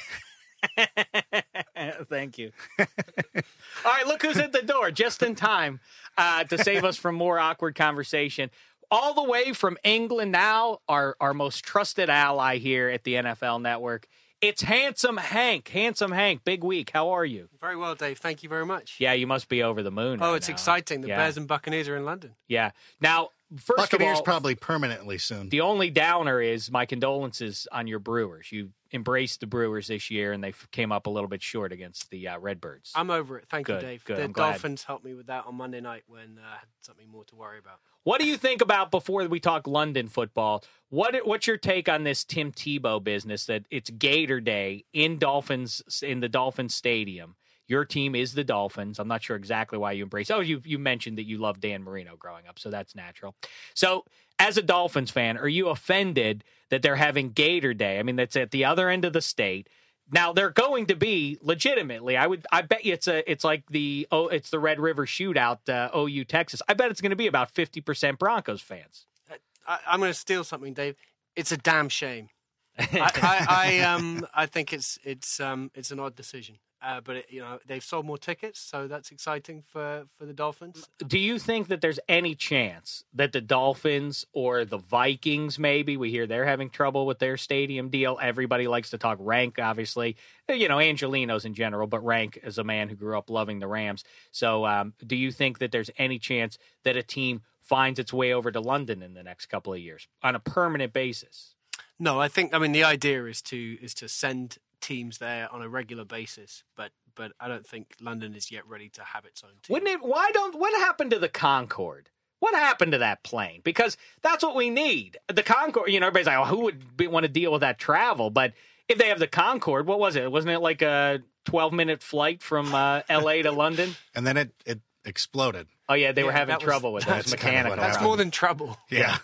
Speaker 1: thank you. All right, look who's at the door just in time uh, to save us from more awkward conversation. All the way from England now, our, our most trusted ally here at the N F L Network. It's Handsome Hank. Handsome Hank, big week. How are you?
Speaker 4: Very well, Dave. Thank you very much.
Speaker 1: Yeah, you must be over the moon.
Speaker 4: Oh,
Speaker 1: right
Speaker 4: it's
Speaker 1: now.
Speaker 4: exciting. The
Speaker 1: Yeah.
Speaker 4: Bears and Buccaneers are in London.
Speaker 1: Yeah. Now, first of
Speaker 3: Buccaneers
Speaker 1: all,
Speaker 3: probably permanently soon.
Speaker 1: the only downer is my condolences on your Brewers. You embraced the Brewers this year, and they f- came up a little bit short against the uh, Redbirds.
Speaker 4: I'm over it. Thank
Speaker 1: Good,
Speaker 4: you, Dave.
Speaker 1: good.
Speaker 4: The
Speaker 1: I'm glad.
Speaker 4: Dolphins helped me with that on Monday night when uh, I had something more to worry about.
Speaker 1: What do you think about, before we talk London football, what what's your take on this Tim Tebow business that it's Gator Day in Dolphins in the Dolphins Stadium? Your team is the Dolphins. I'm not sure exactly why you embrace. Oh, you you mentioned that you loved Dan Marino growing up, so that's natural. So, as a Dolphins fan, are you offended that they're having Gator Day? I mean, that's at the other end of the state. Now they're going to be legitimately. I would. I bet you it's a. It's like the. Oh, it's the Red River Shootout. Uh, O U Texas. I bet it's going to be about fifty percent Broncos fans.
Speaker 4: I, I'm going to steal something, Dave. It's a damn shame. I, I, I um I think it's it's um it's an odd decision. Uh, but it, you know, they've sold more tickets, so that's exciting for, for the Dolphins.
Speaker 1: Do you think that there's any chance that the Dolphins or the Vikings, maybe, we hear they're having trouble with their stadium deal? Everybody likes to talk Rank, obviously. You know, Angelinos in general, but Rank is a man who grew up loving the Rams. So um, do you think that there's any chance that a team finds its way over to London in the next couple of years on a permanent basis?
Speaker 4: No, I think I mean the idea is to is to send teams there on a regular basis, but but I don't think London is yet ready to have its own team.
Speaker 1: Wouldn't it? Why don't? What happened to the Concorde? What happened to that plane? Because that's what we need. The Concorde. You know, everybody's like, "Oh, who would be, want to deal with that travel?" But if they have the Concorde, what was it? Wasn't it like a twelve-minute flight from uh, L A to London?
Speaker 3: And then it, it exploded.
Speaker 1: Oh yeah, they were
Speaker 4: Yeah,
Speaker 1: having
Speaker 4: that was-
Speaker 1: trouble with it. It was
Speaker 3: that's kind of what
Speaker 1: mechanical.
Speaker 4: That's
Speaker 3: happened.
Speaker 4: more than trouble.
Speaker 3: Yeah.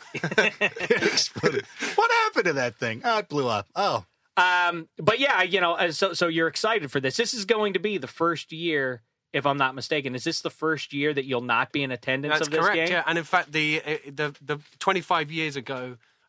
Speaker 3: It exploded. What happened to that thing? Oh, it blew up. Oh.
Speaker 1: Um, but yeah, you know, uh, so so you're excited for this. This is going to be the first year, if I'm not mistaken. Is this the first year that you'll not be in attendance
Speaker 4: That's
Speaker 1: of this
Speaker 4: correct.
Speaker 1: game?
Speaker 4: Yeah, and in fact, the uh, the the twenty-five years ago,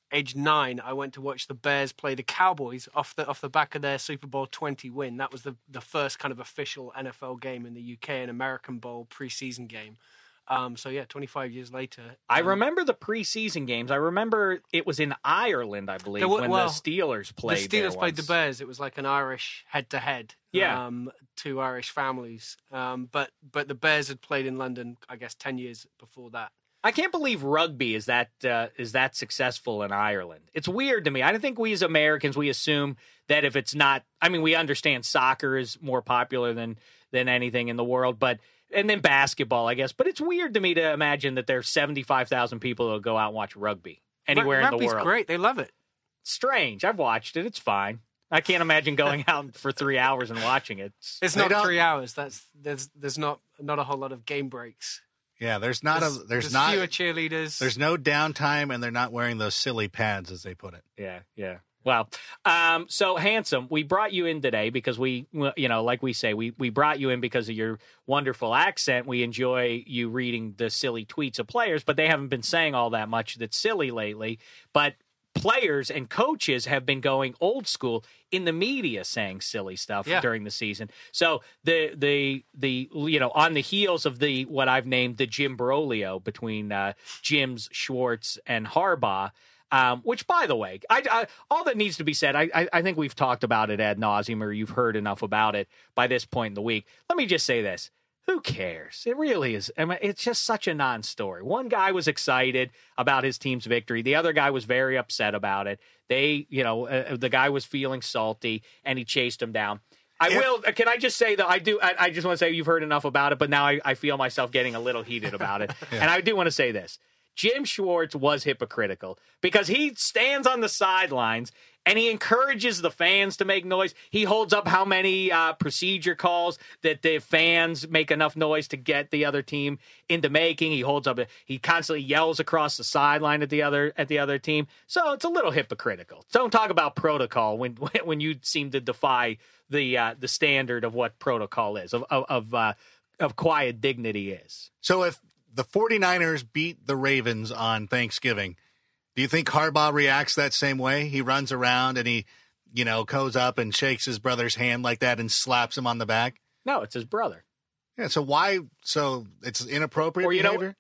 Speaker 4: age nine, I went to watch the Bears play the Cowboys off the off the back of their Super Bowl twenty win. That was the the first kind of official N F L game in the U K, an American Bowl preseason game. Um, so yeah, twenty-five years later,
Speaker 1: I
Speaker 4: um,
Speaker 1: remember the preseason games. I remember it was in Ireland, I believe,
Speaker 4: There were-
Speaker 1: when
Speaker 4: well,
Speaker 1: the Steelers played.
Speaker 4: The Steelers
Speaker 1: there
Speaker 4: played the
Speaker 1: once.
Speaker 4: Bears. It was like an Irish head-to-head.
Speaker 1: Yeah.
Speaker 4: Um, two Irish families. Um, but but the Bears had played in London, I guess, ten years before that.
Speaker 1: I can't believe rugby is that uh, is that successful in Ireland. It's weird to me. I don't think we as Americans, we assume that if it's not, I mean, we understand soccer is more popular than than anything in the world, but and then basketball, I guess. But it's weird to me to imagine that there's seventy-five thousand people who'll go out and watch rugby anywhere
Speaker 4: Rug-
Speaker 1: in the
Speaker 4: Rugby's
Speaker 1: world.
Speaker 4: great. They love it.
Speaker 1: Strange. I've watched it. It's fine. I can't imagine going out for three hours and watching it. It's-
Speaker 4: It's
Speaker 3: They
Speaker 4: not
Speaker 3: don't-
Speaker 4: three hours. That's there's there's not not a whole lot of game breaks.
Speaker 3: Yeah, there's not
Speaker 4: There's,
Speaker 3: a there's,
Speaker 4: there's
Speaker 3: not
Speaker 4: fewer cheerleaders.
Speaker 3: there's no downtime, and they're not wearing those silly pads as they put it.
Speaker 1: Yeah, yeah. Well, um, so Handsome, we brought you in today because we, well, you know, like we say, we we brought you in because of your wonderful accent. We enjoy you reading the silly tweets of players, but they haven't been saying all that much that's silly lately. But players and coaches have been going old school in the media saying silly stuff
Speaker 4: Yeah.
Speaker 1: during the season. So the the the you know, on the heels of the what I've named the Jim Broglio between uh, Jims, Schwartz, and Harbaugh. Um, which, by the way, I, I, all that needs to be said, I, I, I think we've talked about it ad nauseum, or you've heard enough about it by this point in the week. Let me just say this. Who cares? It really is. I mean, it's just such a non-story. One guy was excited about his team's victory. The other guy was very upset about it. They, you know, uh, the guy was feeling salty, and he chased him down. I
Speaker 3: If-
Speaker 1: will. Can I just say that I do? I, I just want to say you've heard enough about it, but now I, I feel myself getting a little heated about it. And I do want to say this. Jim Schwartz was hypocritical because he stands on the sidelines and he encourages the fans to make noise. He holds up how many uh, procedure calls that the fans make enough noise to get the other team into making. He holds up. He constantly yells across the sideline at the other at the other team. So it's a little hypocritical. Don't talk about protocol when when you seem to defy the uh, the standard of what protocol is of of of, uh, of quiet dignity is.
Speaker 3: So if the 49ers beat the Ravens on Thanksgiving, do you think Harbaugh reacts that same way? He runs around and he, you know, goes up and shakes his brother's hand like that and slaps him on the back?
Speaker 1: No, it's his brother.
Speaker 3: Yeah, so why? So it's inappropriate
Speaker 1: Or, you know-
Speaker 3: behavior?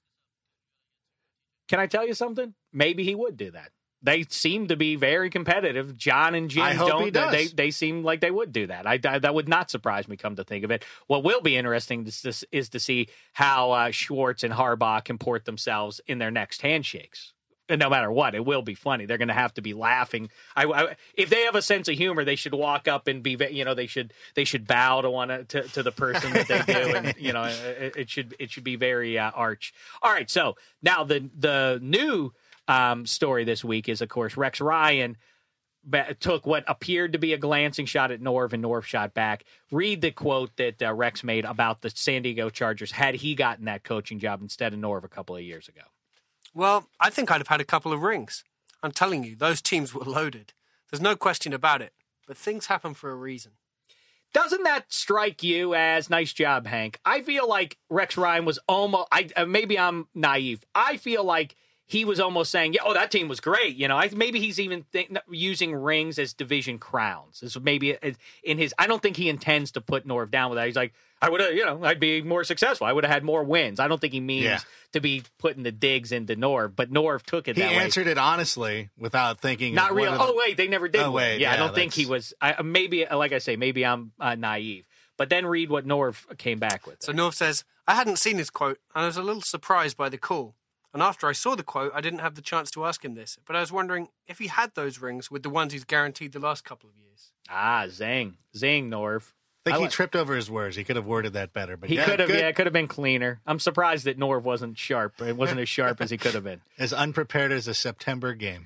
Speaker 1: Can I tell you something? Maybe he would do that. They seem to be very competitive. John and Jim
Speaker 3: I hope
Speaker 1: don't.
Speaker 3: he does.
Speaker 1: They they seem like they would do that. I, I- that would not surprise me. Come to think of it, what will be interesting is, is, is to see how uh, Schwartz and Harbaugh comport themselves in their next handshakes. And no matter what, it will be funny. They're going to have to be laughing. I, I, if they have a sense of humor, they should walk up and be, you know, they should they should bow to one to, to the person that they do, and you know, it, it should it should be very uh, arch. All right, so now the the new um, story this week is, of course, Rex Ryan ba- took what appeared to be a glancing shot at Norv, and Norv shot back. Read the quote that uh, Rex made about the San Diego Chargers had he gotten that coaching job instead of Norv a couple of years ago.
Speaker 4: Well, I think I'd have had a couple of rings. I'm telling you, those teams were loaded. There's no question about it. But things happen for a reason.
Speaker 1: Doesn't that strike you as nice job, Hank? I feel like Rex Ryan was almost. I uh, maybe I'm naive. I feel like he was almost saying, "Yeah, oh, that team was great." You know, I, maybe he's even think, using rings as division crowns. This maybe in his. I don't think he intends to put Norv down with that. He's like, I would have, you know, I'd be more successful. I would have had more wins. I don't think he means
Speaker 3: Yeah.
Speaker 1: to be putting the digs into Norv, but Norv took it
Speaker 3: He
Speaker 1: that way.
Speaker 3: answered it honestly without thinking.
Speaker 1: Not
Speaker 3: of what
Speaker 1: real.
Speaker 3: are the-
Speaker 1: Oh wait, they never did.
Speaker 3: Oh,
Speaker 1: win.
Speaker 3: wait,
Speaker 1: yeah, I
Speaker 3: yeah,
Speaker 1: don't think he
Speaker 3: that's-
Speaker 1: was. I, maybe, like I say, maybe I'm uh, naive. But then read what Norv came back with.
Speaker 4: So Norv says, I hadn't seen his quote, and I was a little surprised by the call. And after I saw the quote, I didn't have the chance to ask him this. But I was wondering if he had those rings with the ones he's guaranteed the last couple of years.
Speaker 1: Ah, zing, zing, Norv.
Speaker 3: I think
Speaker 1: I
Speaker 3: he
Speaker 1: like-
Speaker 3: tripped over his words. He could have worded that better. But
Speaker 1: He
Speaker 3: yeah,
Speaker 1: could have,
Speaker 3: good.
Speaker 1: yeah, it could have been cleaner. I'm surprised that Norv wasn't sharp. It wasn't as sharp as he could have been.
Speaker 3: As unprepared as a September game.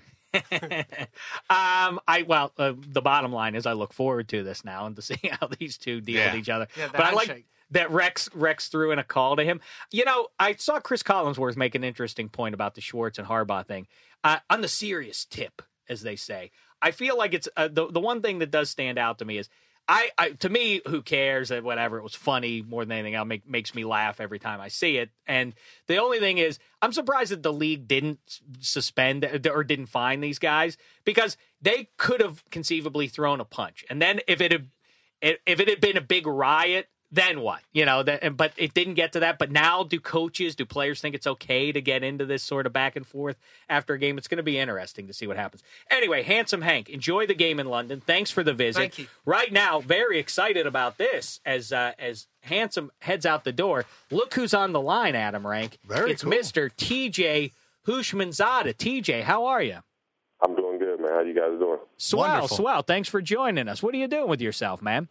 Speaker 1: um, I well, uh, the bottom line is I look forward to this now and to see how these two deal
Speaker 3: Yeah.
Speaker 1: with each other.
Speaker 4: Yeah, the
Speaker 1: but I like
Speaker 4: handshake.
Speaker 1: that Rex Rex threw in a call to him. You know, I saw Chris Collinsworth make an interesting point about the Schwartz and Harbaugh thing. Uh, on the serious tip, as they say, I feel like it's uh, the the one thing that does stand out to me is I, I to me, who cares? That whatever, it was funny more than anything else. Make, makes me laugh every time I see it. And the only thing is, I'm surprised that the league didn't suspend or didn't fine these guys, because they could have conceivably thrown a punch. And then if it had if it had been a big riot, then what? You know, that, but it didn't get to that. But now, do coaches, do players think it's okay to get into this sort of back and forth after a game? It's going to be interesting to see what happens. Anyway, Handsome Hank, enjoy the game in London. Thanks for the visit.
Speaker 4: Thank you.
Speaker 1: Right now, very excited about this as uh, as Handsome heads out the door. Look who's on the line, Adam Rank.
Speaker 3: Very
Speaker 1: it's
Speaker 3: cool.
Speaker 1: Mister T J Houshmandzadeh. T J, how are you?
Speaker 5: I'm doing good, man. How you guys doing?
Speaker 1: Swell,
Speaker 3: Wonderful.
Speaker 1: swell. Thanks for joining us. What are you doing with yourself, man?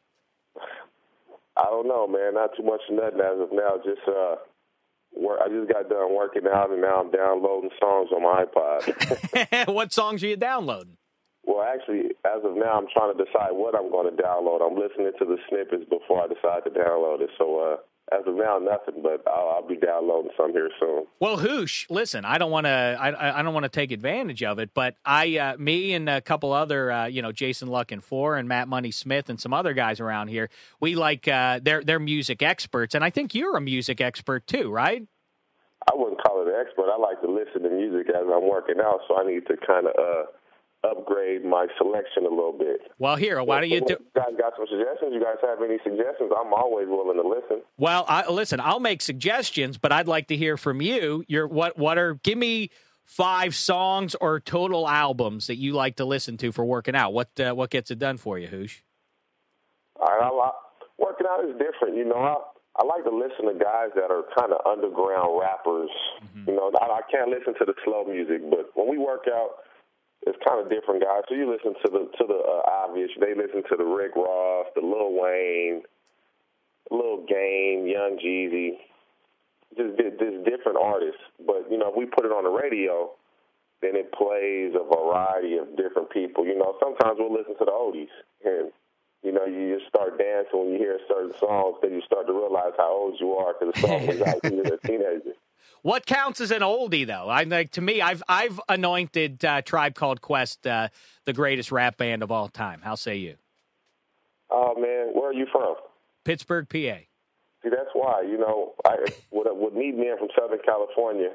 Speaker 5: I don't know, man. Not too much of nothing as of now. Just uh, work. I just got done working out, and now I'm downloading songs on my iPod.
Speaker 1: What songs are you downloading?
Speaker 5: Well, actually, as of now, I'm trying to decide what I'm going to download. I'm listening to the snippets before I decide to download it. So uh, as of now, nothing. But I'll, I'll be downloading some here soon.
Speaker 1: Well, Hoosh, listen, I don't want to, I, I don't want to take advantage of it, but I, uh, me and a couple other, uh, you know, Jason Luck and Four and Matt Money Smith and some other guys around here, we like, uh, they're they're music experts, and I think you're a music expert too, right?
Speaker 5: I wouldn't call it an expert. I like to listen to music as I'm working out, so I need to kind of uh, upgrade my selection a little bit.
Speaker 1: Well, here, why don't you do?
Speaker 5: You guys got some suggestions? You guys have any suggestions? I'm always willing to listen.
Speaker 1: Well, I, listen, I'll make suggestions, but I'd like to hear from you. Your what? What are? Give me five songs or total albums that you like to listen to for working out. What uh, what gets it done for you, Hoosh?
Speaker 5: All right, I, I, working out is different. You know, I, I like to listen to guys that are kind of underground rappers. Mm-hmm. You know, I, I can't listen to the slow music, but when we work out, it's kind of different guys. So you listen to the to the uh, obvious. They listen to the Rick Ross, the Lil Wayne, Lil Game, Young Jeezy, just just different artists. But you know, if we put it on the radio, then it plays a variety of different people. You know, sometimes we'll listen to the oldies, and you know, you just start dancing when you hear certain songs. Then you start to realize how old you are because the song was out when you were a teenager.
Speaker 1: What counts as an oldie, though? I like to me, I've I've anointed uh, Tribe Called Quest uh, the greatest rap band of all time. How say you?
Speaker 5: Oh man, where are you from?
Speaker 1: Pittsburgh, P A.
Speaker 5: See, that's why. You know, I with, with me being from Southern California,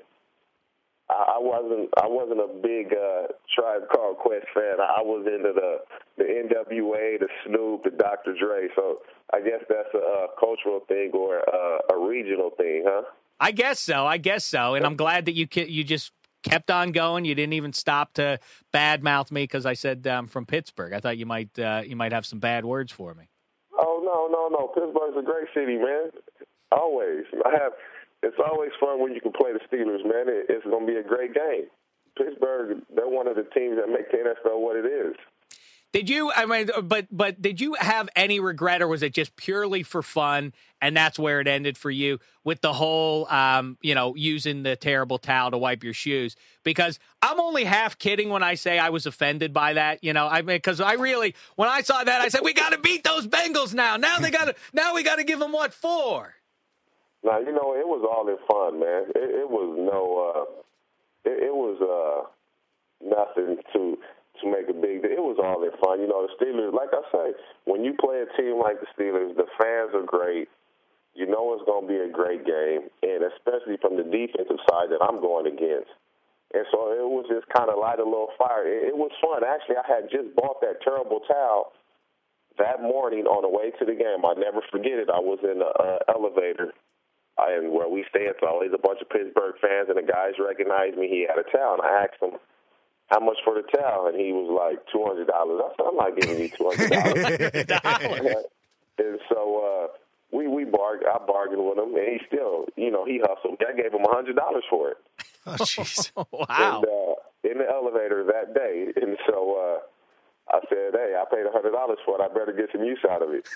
Speaker 5: I, I wasn't I wasn't a big uh, Tribe Called Quest fan. I was into the the N W A, the Snoop, the Doctor Dre. So I guess that's a, a cultural thing or a, a regional thing, huh?
Speaker 1: I guess so. I guess so. And I'm glad that you you just kept on going. You didn't even stop to badmouth me because I said I'm um, from Pittsburgh. I thought you might uh, you might have some bad words for me.
Speaker 5: Oh no, no, no! Pittsburgh's a great city, man. Always. I have. It's always fun when you can play the Steelers, man. It, it's going to be a great game. Pittsburgh, they're one of the teams that make the N F L what it is.
Speaker 1: Did you, I mean, but but did you have any regret, or was it just purely for fun, and that's where it ended for you with the whole, um, you know, using the terrible towel to wipe your shoes? Because I'm only half kidding when I say I was offended by that, you know, I mean, because I really, when I saw that, I said, we got to beat those Bengals now. Now they got to, now we got to give them what for?
Speaker 5: Now, you know, it was all in fun, man. It, it was no, uh, it, it was uh, nothing to... to make a big deal. It was all in fun. You know, the Steelers, like I say, when you play a team like the Steelers, the fans are great. You know it's going to be a great game, and especially from the defensive side that I'm going against. And so it was just kind of light a little fire. It, it was fun. Actually, I had just bought that terrible towel that morning on the way to the game. I'll never forget it. I was in the uh, elevator, and where we stay, it's always a bunch of Pittsburgh fans, and the guys recognized me. He had a towel, and I asked him, how much for the towel? And he was like, two hundred dollars. I said, I'm not giving you two hundred dollars. And so uh, we, we bargained, I bargained with him, and he still, you know, he hustled. I gave him one hundred dollars for it.
Speaker 3: Oh, jeez.
Speaker 1: Wow.
Speaker 5: And, uh, in the elevator that day. And so uh, I said, hey, I paid one hundred dollars for it. I better get some use out of it.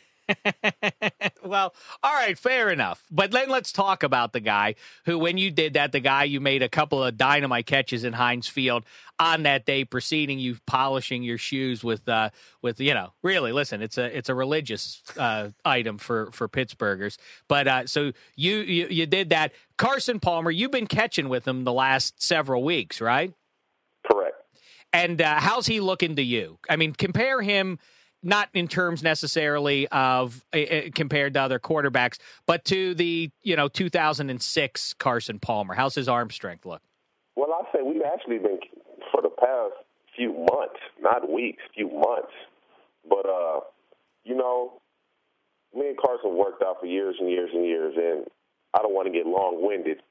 Speaker 1: Well, all right, fair enough. But then let's talk about the guy who, when you did that, the guy you made a couple of dynamite catches in Heinz Field on that day preceding you polishing your shoes with, uh, with you know, really, listen, it's a it's a religious uh, item for, for Pittsburghers. But uh, so you, you you did that. Carson Palmer, you've been catching with him the last several weeks, right?
Speaker 5: Correct.
Speaker 1: And uh, how's he looking to you? I mean, compare him not in terms necessarily of uh, compared to other quarterbacks, but to the, you know, two thousand six Carson Palmer? How's his arm strength look?
Speaker 5: Well, I say we've actually been, for the past few months, not weeks, few months. But, uh, you know, me and Carson worked out for years and years and years, and I don't want to get long-winded.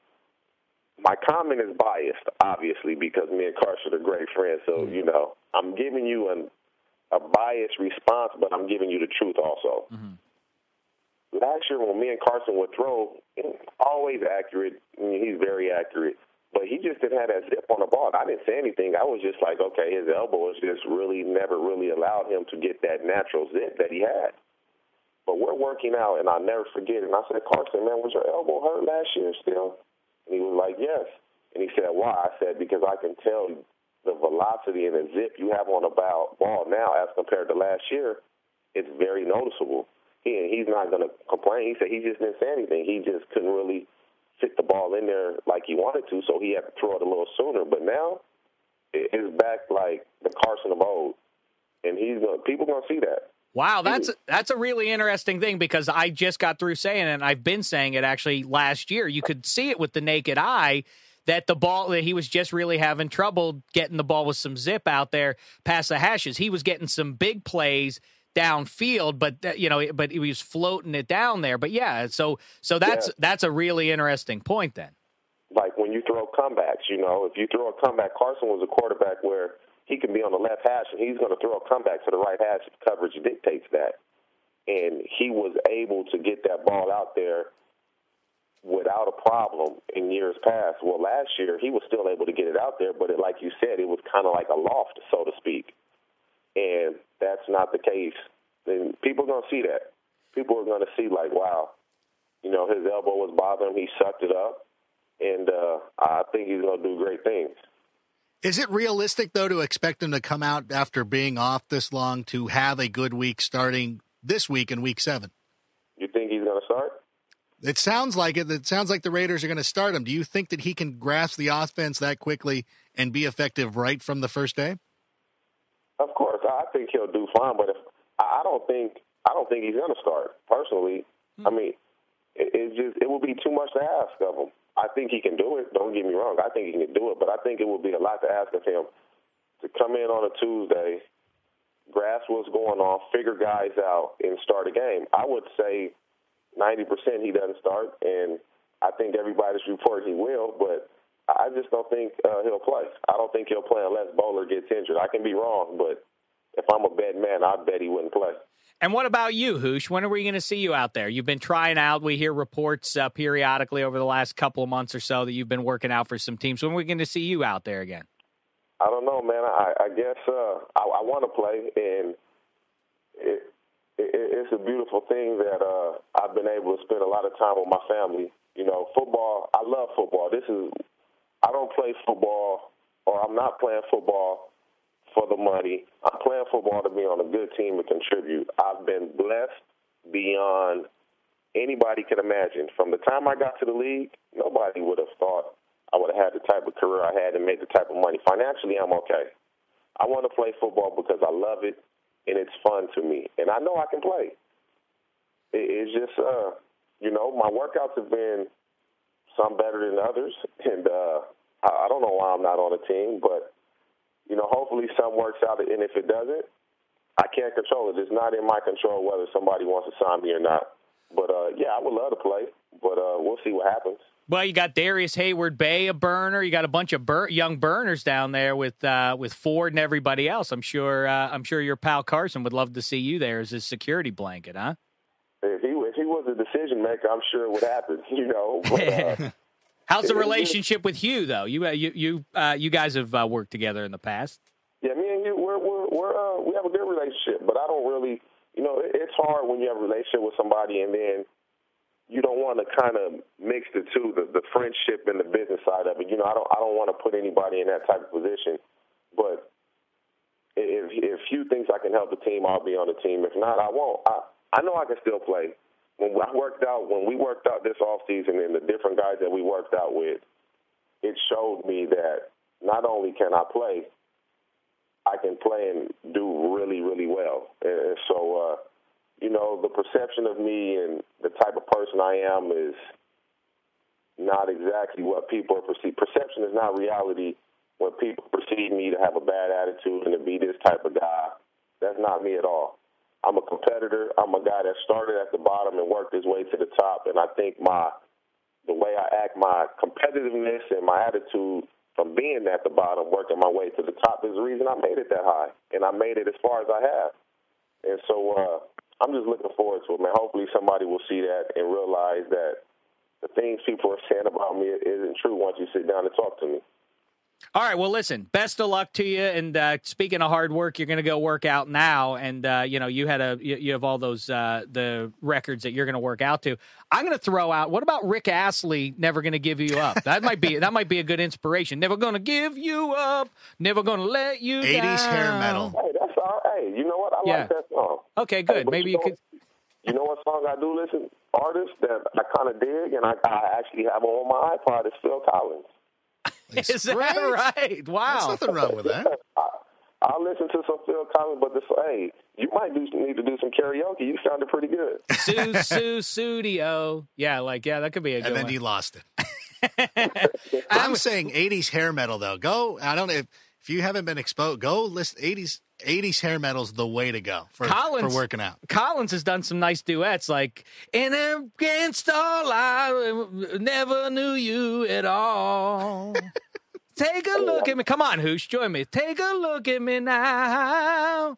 Speaker 5: My comment is biased, obviously, because me and Carson are great friends. So, you know, I'm giving you an, a biased response, but I'm giving you the truth also.
Speaker 1: Mm-hmm.
Speaker 5: Last year when me and Carson would throw, always accurate. I mean, he's very accurate. But he just didn't have that zip on the ball. I didn't say anything. I was just like, okay, his elbow is just really never really allowed him to get that natural zip that he had. But we're working out, and I'll never forget it. And I said, Carson, man, was your elbow hurt last year still? And he was like, yes. And he said, why? I said, because I can tell the velocity and the zip you have on the ball now as compared to last year, it's very noticeable. He, he's not going to complain. He said he just didn't say anything. He just couldn't really fit the ball in there like he wanted to, so he had to throw it a little sooner. But now it's back like the Carson of old, and he's going. People going to see that.
Speaker 1: Wow, that's that's a really interesting thing, because I just got through saying it, and I've been saying it actually last year. You could see it with the naked eye that the ball that he was just really having trouble getting the ball with some zip out there past the hashes. He was getting some big plays downfield, but you know, but he was floating it down there. But yeah, so so that's
Speaker 5: yeah.
Speaker 1: that's a really interesting point then.
Speaker 5: Like when you throw comebacks, you know, if you throw a comeback, Carson was a quarterback where he can be on the left hash and he's going to throw a comeback to the right hash if coverage dictates that. And he was able to get that ball out there without a problem in years past. Well, last year he was still able to get it out there, but it, like you said, it was kind of like a loft, so to speak. And that's not the case. Then people are going to see that. People are going to see, like, wow, you know, his elbow was bothering him. He sucked it up, and uh, I think he's going to do great things.
Speaker 3: Is it realistic, though, to expect him to come out after being off this long to have a good week starting this week in week seven?
Speaker 5: You think he's going to start?
Speaker 3: It sounds like it. It sounds like the Raiders are going to start him. Do you think that he can grasp the offense that quickly and be effective right from the first day?
Speaker 5: Of course, I think he'll do fine, but if I don't think I don't think he's going to start personally. Hmm. I mean, it, it just it will be too much to ask of him. I think he can do it. Don't get me wrong. I think he can do it, but I think it would be a lot to ask of him to come in on a Tuesday, grasp what's going on, figure guys out, and start a game. I would say ninety percent he doesn't start, and I think everybody's report he will, but I just don't think uh, he'll play. I don't think he'll play unless Bowler gets injured. I can be wrong, but if I'm a betting man, I'd bet he wouldn't play.
Speaker 1: And what about you, Hoosh? When are we going to see you out there? You've been trying out. We hear reports uh, periodically over the last couple of months or so that you've been working out for some teams. When are we going to see you out there again?
Speaker 5: I don't know, man. I, I guess uh, I, I want to play, and it, it, it's a beautiful thing that uh, I've been able to spend a lot of time with my family. You know, football, I love football. This is I don't play football, or I'm not playing football for the money. I'm playing football to be on a good team and contribute. I've been blessed beyond anybody could imagine. From the time I got to the league, nobody would have thought I would have had the type of career I had and made the type of money. Financially, I'm okay. I want to play football because I love it, and it's fun to me. And I know I can play. It's just, uh, you know, my workouts have been some better than others, and uh, I don't know why I'm not on the team, but, you know, hopefully some works out, and if it doesn't, I can't control it. It's not in my control whether somebody wants to sign me or not. But, uh, yeah, I would love to play, but uh, we'll see what happens.
Speaker 1: Well, you got Darius Hayward-Bay, a burner. You got a bunch of bur- young burners down there with uh, with Ford and everybody else. I'm sure uh, I'm sure your pal Carson would love to see you there as his security blanket, huh?
Speaker 5: If he if he was a decision maker, I'm sure it would happen. You know. But, uh,
Speaker 1: how's the relationship with Hugh, though? You uh, you you uh, you guys have uh, worked together in the past.
Speaker 5: Yeah, me and you, we're we're, we're uh, we have a good relationship, but I don't really, you know, it, it's hard when you have a relationship with somebody and then you don't want to kind of mix the two, the, the friendship and the business side of it. You know, I don't I don't want to put anybody in that type of position, but if if Hugh thinks I can help the team, I'll be on the team. If not, I won't. I I know I can still play. When I worked out, when we worked out this offseason and the different guys that we worked out with, it showed me that not only can I play, I can play and do really really, really well. And so, uh, you know, the perception of me and the type of person I am is not exactly what people are perceived. Perception is not reality. When people perceive me to have a bad attitude and to be this type of guy, that's not me at all. I'm a competitor. I'm a guy that started at the bottom and worked his way to the top, and I think my the way I act, my competitiveness and my attitude from being at the bottom, working my way to the top is the reason I made it that high, and I made it as far as I have. And so uh, I'm just looking forward to it, man. Hopefully somebody will see that and realize that the things people are saying about me isn't true once you sit down and talk to me.
Speaker 1: All right, well, listen, best of luck to you. And uh, speaking of hard work, you're going to go work out now. And, uh, you know, you had a you, you have all those uh, the records that you're going to work out to. I'm going to throw out, what about Rick Astley, Never Gonna Give You Up? That might be that might be a good inspiration. Never going to give you up. Never going to let you
Speaker 3: eighties
Speaker 1: down.
Speaker 3: hair metal.
Speaker 5: Hey, that's all right. Hey, you know what? I
Speaker 1: Yeah.
Speaker 5: like that song.
Speaker 1: Okay, good.
Speaker 5: Hey, but
Speaker 1: Maybe
Speaker 5: you
Speaker 1: you
Speaker 5: know,
Speaker 1: could.
Speaker 5: You know what song I do listen? Artists that I kind of dig, and I, I actually have on my iPod is Phil Collins.
Speaker 1: Is that
Speaker 3: Great.
Speaker 1: right? Wow.
Speaker 3: There's nothing wrong with that.
Speaker 5: I, I'll listen to some Phil Collins, but this, hey, you might do need to do some karaoke. You sounded pretty good.
Speaker 1: Sue, Sue, Studio. Yeah, like, yeah, that could be a good
Speaker 3: And then
Speaker 1: one.
Speaker 3: you lost it. I'm saying eighties hair metal, though. Go, I don't know, if, if you haven't been exposed, go list eighties eighties hair metal's the way to go for,
Speaker 1: Collins-
Speaker 3: for working out.
Speaker 1: Collins has done some nice duets, like "And Against All I Never Knew You at All." Take a look at me. Come on, Hoosh, join me. Take a look at me now.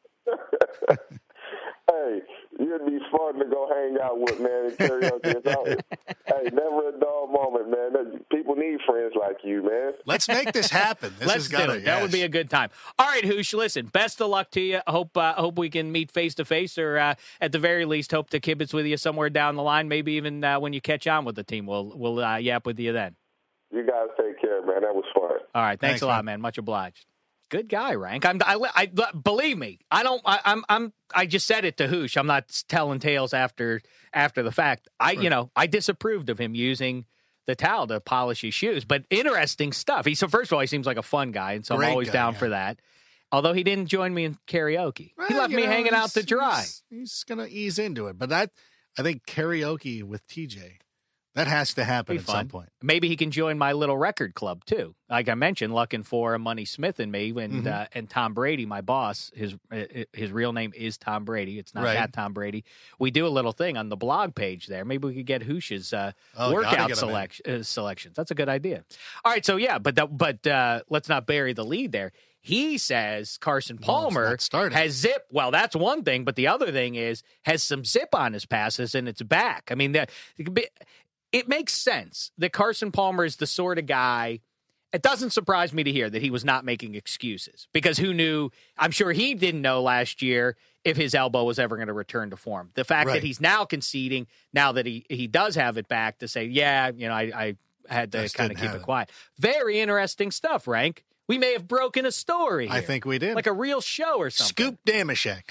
Speaker 5: Hey, you'd be fun to go hang out with, man, and karaoke. It's always, hey, never a dull moment, man. People need friends like you, man.
Speaker 3: Let's make this happen. This
Speaker 1: Let's
Speaker 3: has
Speaker 1: do
Speaker 3: got
Speaker 1: it. That would be a good time. All right, Hoosh, listen, best of luck to you. Hope uh, hope we can meet face-to-face or, uh, at the very least, hope to kibitz with you somewhere down the line, maybe even uh, when you catch on with the team. We'll, we'll uh, yap with you then.
Speaker 5: You guys take care, man. That was fun.
Speaker 1: All right, thanks,
Speaker 3: Thanks,
Speaker 1: a lot,
Speaker 3: man.
Speaker 1: man. Much obliged. Good guy, Rank. I'm. I, I believe me. I don't. I, I'm. I'm. I just said it to Hoosh. I'm not telling tales after after the fact. I. You know. I disapproved of him using the towel to polish his shoes. But interesting stuff. He. So first of all, he seems like a fun guy, and so
Speaker 3: Great
Speaker 1: I'm always
Speaker 3: guy,
Speaker 1: down
Speaker 3: yeah.
Speaker 1: for that. Although he didn't join me in karaoke, he
Speaker 3: Well,
Speaker 1: left
Speaker 3: you
Speaker 1: me
Speaker 3: know,
Speaker 1: hanging out
Speaker 3: he's-
Speaker 1: to dry.
Speaker 3: He's, he's going to ease into it. But that, I think karaoke with T J, that has to happen
Speaker 1: Be
Speaker 3: at
Speaker 1: fun.
Speaker 3: some point.
Speaker 1: Maybe he can join my little record club too. Like I mentioned, Luckin' for Money Smith and me, and
Speaker 3: Mhm.
Speaker 1: uh, and Tom Brady, my boss. His uh, his real name is Tom Brady. It's not
Speaker 3: Right.
Speaker 1: that Tom Brady. We do a little thing on the blog page there. Maybe we could get Hoosh's uh,
Speaker 3: Oh, gotta
Speaker 1: workout
Speaker 3: get him in.
Speaker 1: selection uh, selections. That's a good idea. All right, so yeah, but that, but uh, let's not bury the lead there. He says Carson
Speaker 3: Well, it's
Speaker 1: Palmer
Speaker 3: not started.
Speaker 1: has zip. Well, that's one thing, but the other thing is has some zip on his passes and it's back. I mean, that it could be- it makes sense that Carson Palmer is the sort of guy. It doesn't surprise me to hear that he was not making excuses because who knew? I'm sure he didn't know last year if his elbow was ever going to return to form. The fact
Speaker 3: Right.
Speaker 1: that he's now conceding, now that he, he does have it back, to say, yeah, you know, I, I had to
Speaker 3: Just
Speaker 1: kind of
Speaker 3: didn't
Speaker 1: keep
Speaker 3: have
Speaker 1: it
Speaker 3: it.
Speaker 1: quiet. Very interesting stuff, Rank. We may have broken a story here.
Speaker 3: I think we did.
Speaker 1: Like a real show or something.
Speaker 3: Scoop Damashek.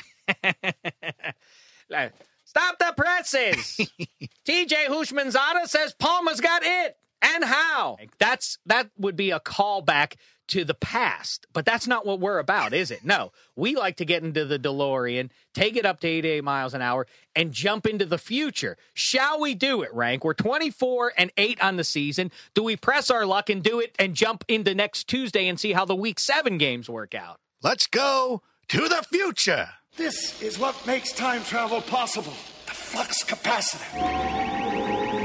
Speaker 1: Like, stop the presses. T J Hushmanzada says Palmer's got it. And how? That's that would be a callback to the past, but that's not what we're about, is it? No. We like to get into the DeLorean, take it up to eighty-eight miles an hour, and jump into the future. Shall we do it, Rank? We're twenty-four and eight on the season. Do we press our luck and do it and jump into next Tuesday and see how the week seven games work out?
Speaker 3: Let's go to the future.
Speaker 6: This is what makes time travel possible. The flux capacitor.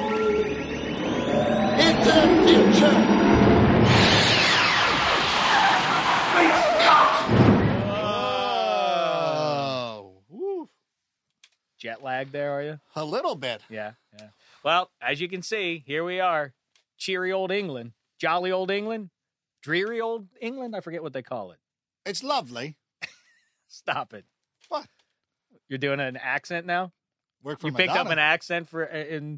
Speaker 6: Into the future.
Speaker 3: Oh, woo.
Speaker 1: Jet lag there, are you?
Speaker 3: A little bit.
Speaker 1: Yeah, yeah. Well, as you can see, here we are. Cheery old England. Jolly old England. Dreary old England? I forget what they call it.
Speaker 3: It's lovely.
Speaker 1: Stop it.
Speaker 3: What?
Speaker 1: You're doing an accent now?
Speaker 3: Work for
Speaker 1: You picked
Speaker 3: Madonna.
Speaker 1: up an accent for in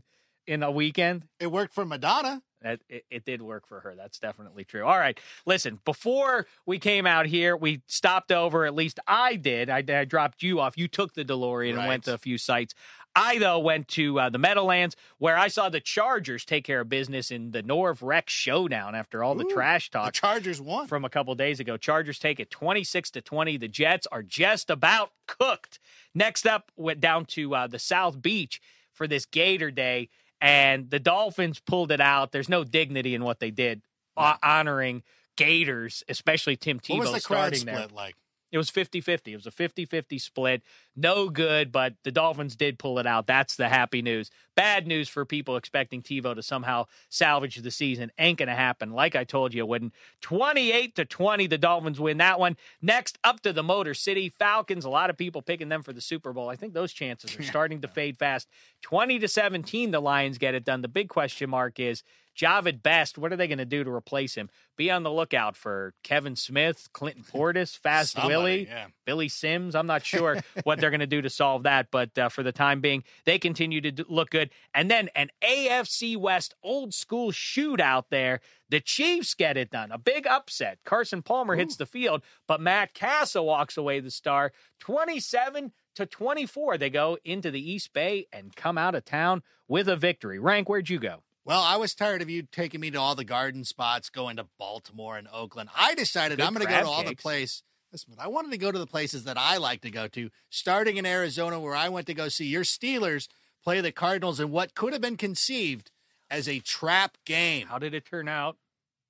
Speaker 1: in a weekend.
Speaker 3: It worked for Madonna.
Speaker 1: That it, it did work for her. That's definitely true. All right. Listen, before we came out here, we stopped over, at least I did. I, I dropped you off. You took the DeLorean
Speaker 3: Right.
Speaker 1: and went to a few sites. I, though, went to uh, the Meadowlands, where I saw the Chargers take care of business in the Norv Rex showdown after all the
Speaker 3: Ooh,
Speaker 1: trash
Speaker 3: The
Speaker 1: talk
Speaker 3: Chargers won.
Speaker 1: from a couple days ago. Chargers take it twenty-six to twenty. The Jets are just about cooked. Next up, went down to uh, the South Beach for this Gator Day, and the Dolphins pulled it out. There's no dignity in what they did, uh, honoring Gators, especially Tim Tebow
Speaker 3: What was the crowd
Speaker 1: starting
Speaker 3: split
Speaker 1: there.
Speaker 3: like?
Speaker 1: It was fifty-fifty. It was a fifty-fifty split. No good, but the Dolphins did pull it out. That's the happy news. Bad news for people expecting TiVo to somehow salvage the season. Ain't going to happen. Like I told you it wouldn't. twenty-eight to twenty, the Dolphins win that one. Next, up to the Motor City Falcons. A lot of people picking them for the Super Bowl. I think those chances are starting to fade fast. twenty to seventeen, the Lions get it done. The big question mark is Javid Best. What are they going to do to replace him? Be on the lookout for Kevin Smith, Clinton Portis, Fast
Speaker 3: Somebody,
Speaker 1: Willie,
Speaker 3: yeah.
Speaker 1: Billy Sims. I'm not sure what they're going to do to solve that, but uh, for the time being, they continue to do, look good. And then an A F C West old school shootout there. The Chiefs get it done. A big upset. Carson Palmer hits the field, but Matt Casa walks away the star. twenty-seven to twenty-four. They go into the East Bay and come out of town with a victory. Rank, where'd you go?
Speaker 3: Well, I was tired of you taking me to all the garden spots, going to Baltimore and Oakland. I decided
Speaker 1: Good
Speaker 3: I'm going to go
Speaker 1: crab
Speaker 3: to all the
Speaker 1: cakes.
Speaker 3: places. Listen, I wanted to go to the places that I like to go to, starting in Arizona, where I went to go see your Steelers play the Cardinals in what could have been conceived as a trap game.
Speaker 1: How did it turn out?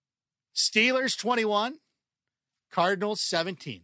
Speaker 3: Steelers twenty-one, Cardinals seventeen.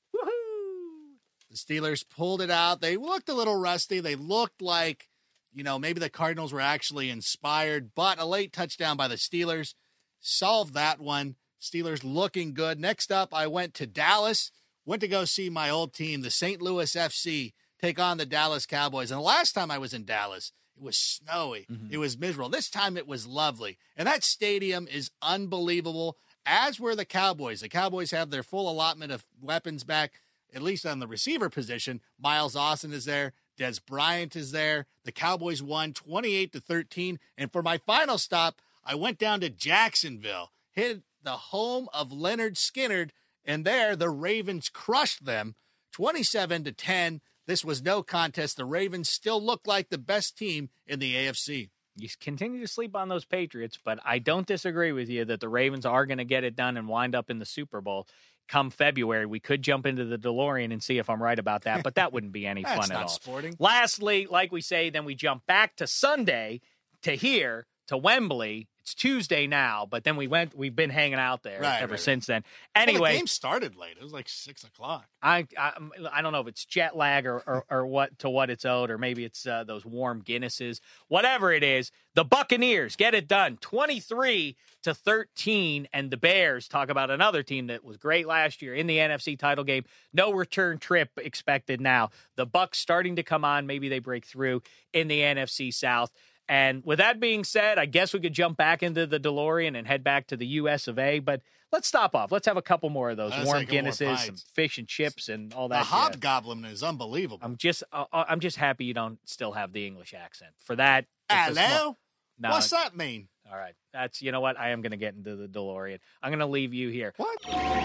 Speaker 1: Woohoo!
Speaker 3: The Steelers pulled it out. They looked a little rusty. They looked like, you know, maybe the Cardinals were actually inspired, but a late touchdown by the Steelers solved that one. Steelers looking good. Next up, I went to Dallas, went to go see my old team, the Saint Louis F C, take on the Dallas Cowboys. And the last time I was in Dallas, it was snowy.
Speaker 1: Mm-hmm.
Speaker 3: It was miserable. This time it was lovely. And that stadium is unbelievable, as were the Cowboys. The Cowboys have their full allotment of weapons back, at least on the receiver position. Miles Austin is there. Des Bryant is there. The Cowboys won twenty-eight to thirteen. And for my final stop, I went down to Jacksonville, hit the home of Leonard Skinnard, and there the Ravens crushed them twenty-seven to ten. This was no contest. The Ravens still look like the best team in the A F C.
Speaker 1: You continue to sleep on those Patriots, but I don't disagree with you that the Ravens are going to get it done and wind up in the Super Bowl come February. We could jump into the DeLorean and see if I'm right about that, but that wouldn't be any
Speaker 3: That's
Speaker 1: fun
Speaker 3: not
Speaker 1: at all.
Speaker 3: sporting.
Speaker 1: Lastly, like we say, then we jump back to Sunday to here to Wembley. It's Tuesday now, but then we went. We've been hanging out there
Speaker 3: Right,
Speaker 1: ever
Speaker 3: right,
Speaker 1: since then.
Speaker 3: Well,
Speaker 1: Anyway,
Speaker 3: the game started late. It was like six o'clock.
Speaker 1: I, I I don't know if it's jet lag or, or, or what to what it's owed, or maybe it's uh, those warm Guinnesses. Whatever it is, the Buccaneers get it done, twenty-three to thirteen, and the Bears talk about another team that was great last year in the N F C title game. No return trip expected now. The Bucs starting to come on. Maybe they break through in the N F C South. And with that being said, I guess we could jump back into the DeLorean and head back to the U S of A. But let's stop off. Let's have a couple more of those
Speaker 3: Let's
Speaker 1: warm
Speaker 3: take a more
Speaker 1: Guinnesses, some
Speaker 3: pints.
Speaker 1: fish and chips, and all
Speaker 3: The
Speaker 1: that. jazz.
Speaker 3: Hobgoblin is unbelievable.
Speaker 1: I'm just, uh, I'm just happy you don't still have the English accent. For that, it's a
Speaker 3: Hello?
Speaker 1: small- No,
Speaker 3: What's that mean?
Speaker 1: all right. That's, you know what? I am going to get into the DeLorean. I'm going to leave you here.
Speaker 3: What?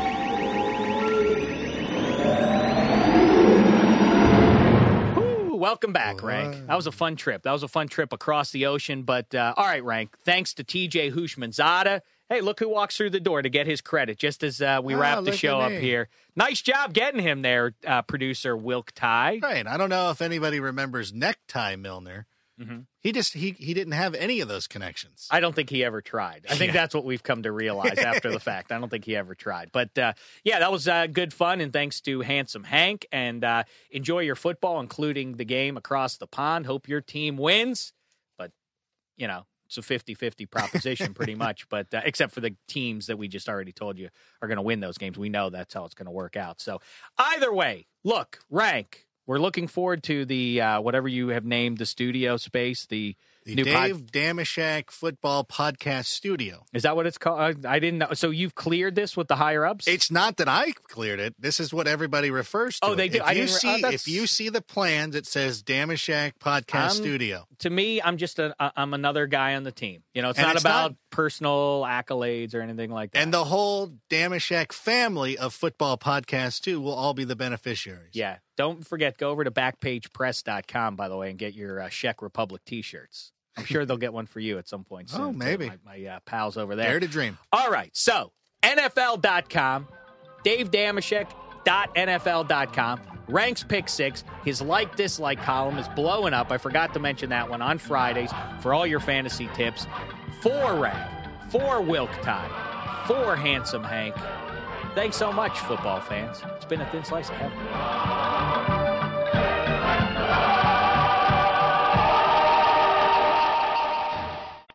Speaker 1: Woo, welcome back, Rank. That was a fun trip. That was a fun trip across the ocean. But uh, all right, Rank, thanks to T J Hushmanzada. Hey, look who walks through the door to get his credit just as uh, we
Speaker 3: Oh,
Speaker 1: wrap the
Speaker 3: look
Speaker 1: show
Speaker 3: at
Speaker 1: up
Speaker 3: me.
Speaker 1: here. Nice job getting him there, uh, producer Wilk Ty.
Speaker 3: Right. I don't know if anybody remembers Necktie Milner.
Speaker 1: Mhm.
Speaker 3: He just he he didn't have any of those connections.
Speaker 1: I don't think he ever tried. I think
Speaker 3: Yeah.
Speaker 1: that's what we've come to realize after the fact. I don't think he ever tried. But, uh, yeah, that was uh, good fun, and thanks to Handsome Hank. And uh, enjoy your football, including the game across the pond. Hope your team wins. But, you know, it's a fifty-fifty proposition pretty much, but uh, except for the teams that we just already told you are going to win those games. We know that's how it's going to work out. So either way, look, Rank, we're looking forward to the uh, whatever you have named the studio space, the
Speaker 3: The
Speaker 1: New pod-
Speaker 3: Dave Dameshek Football Podcast Studio.
Speaker 1: Is that what it's called? I didn't know. So you've cleared this with the higher ups?
Speaker 3: It's not that I cleared it. This is what everybody refers to.
Speaker 1: Oh, they
Speaker 3: it.
Speaker 1: do.
Speaker 3: If
Speaker 1: I
Speaker 3: you
Speaker 1: didn't re-
Speaker 3: see,
Speaker 1: oh, that's-
Speaker 3: if you see the plans, it says Dameshek Podcast
Speaker 1: I'm-
Speaker 3: Studio.
Speaker 1: To me, I'm just a, I'm another guy on the team. You know, it's
Speaker 3: And
Speaker 1: not
Speaker 3: it's
Speaker 1: about
Speaker 3: not-
Speaker 1: personal accolades or anything like that.
Speaker 3: And the whole Dameshek family of football podcasts, too, will all be the beneficiaries.
Speaker 1: yeah, don't forget, go over to back page press dot com, by the way, and get your uh, Czech Republic T-shirts. I'm sure they'll get one for you at some point soon.
Speaker 3: Oh,
Speaker 1: too,
Speaker 3: maybe.
Speaker 1: My, my uh, pals over there.
Speaker 3: Dare to dream.
Speaker 1: All right, so N F L dot com, Dave Dameshek dot N F L dot com, ranks pick six. His like dislike column is blowing up. I forgot to mention that one on Fridays for all your fantasy tips. For Rag, for Wilk Tie, for Handsome Hank. Thanks so much, football fans. It's been a thin slice of heaven.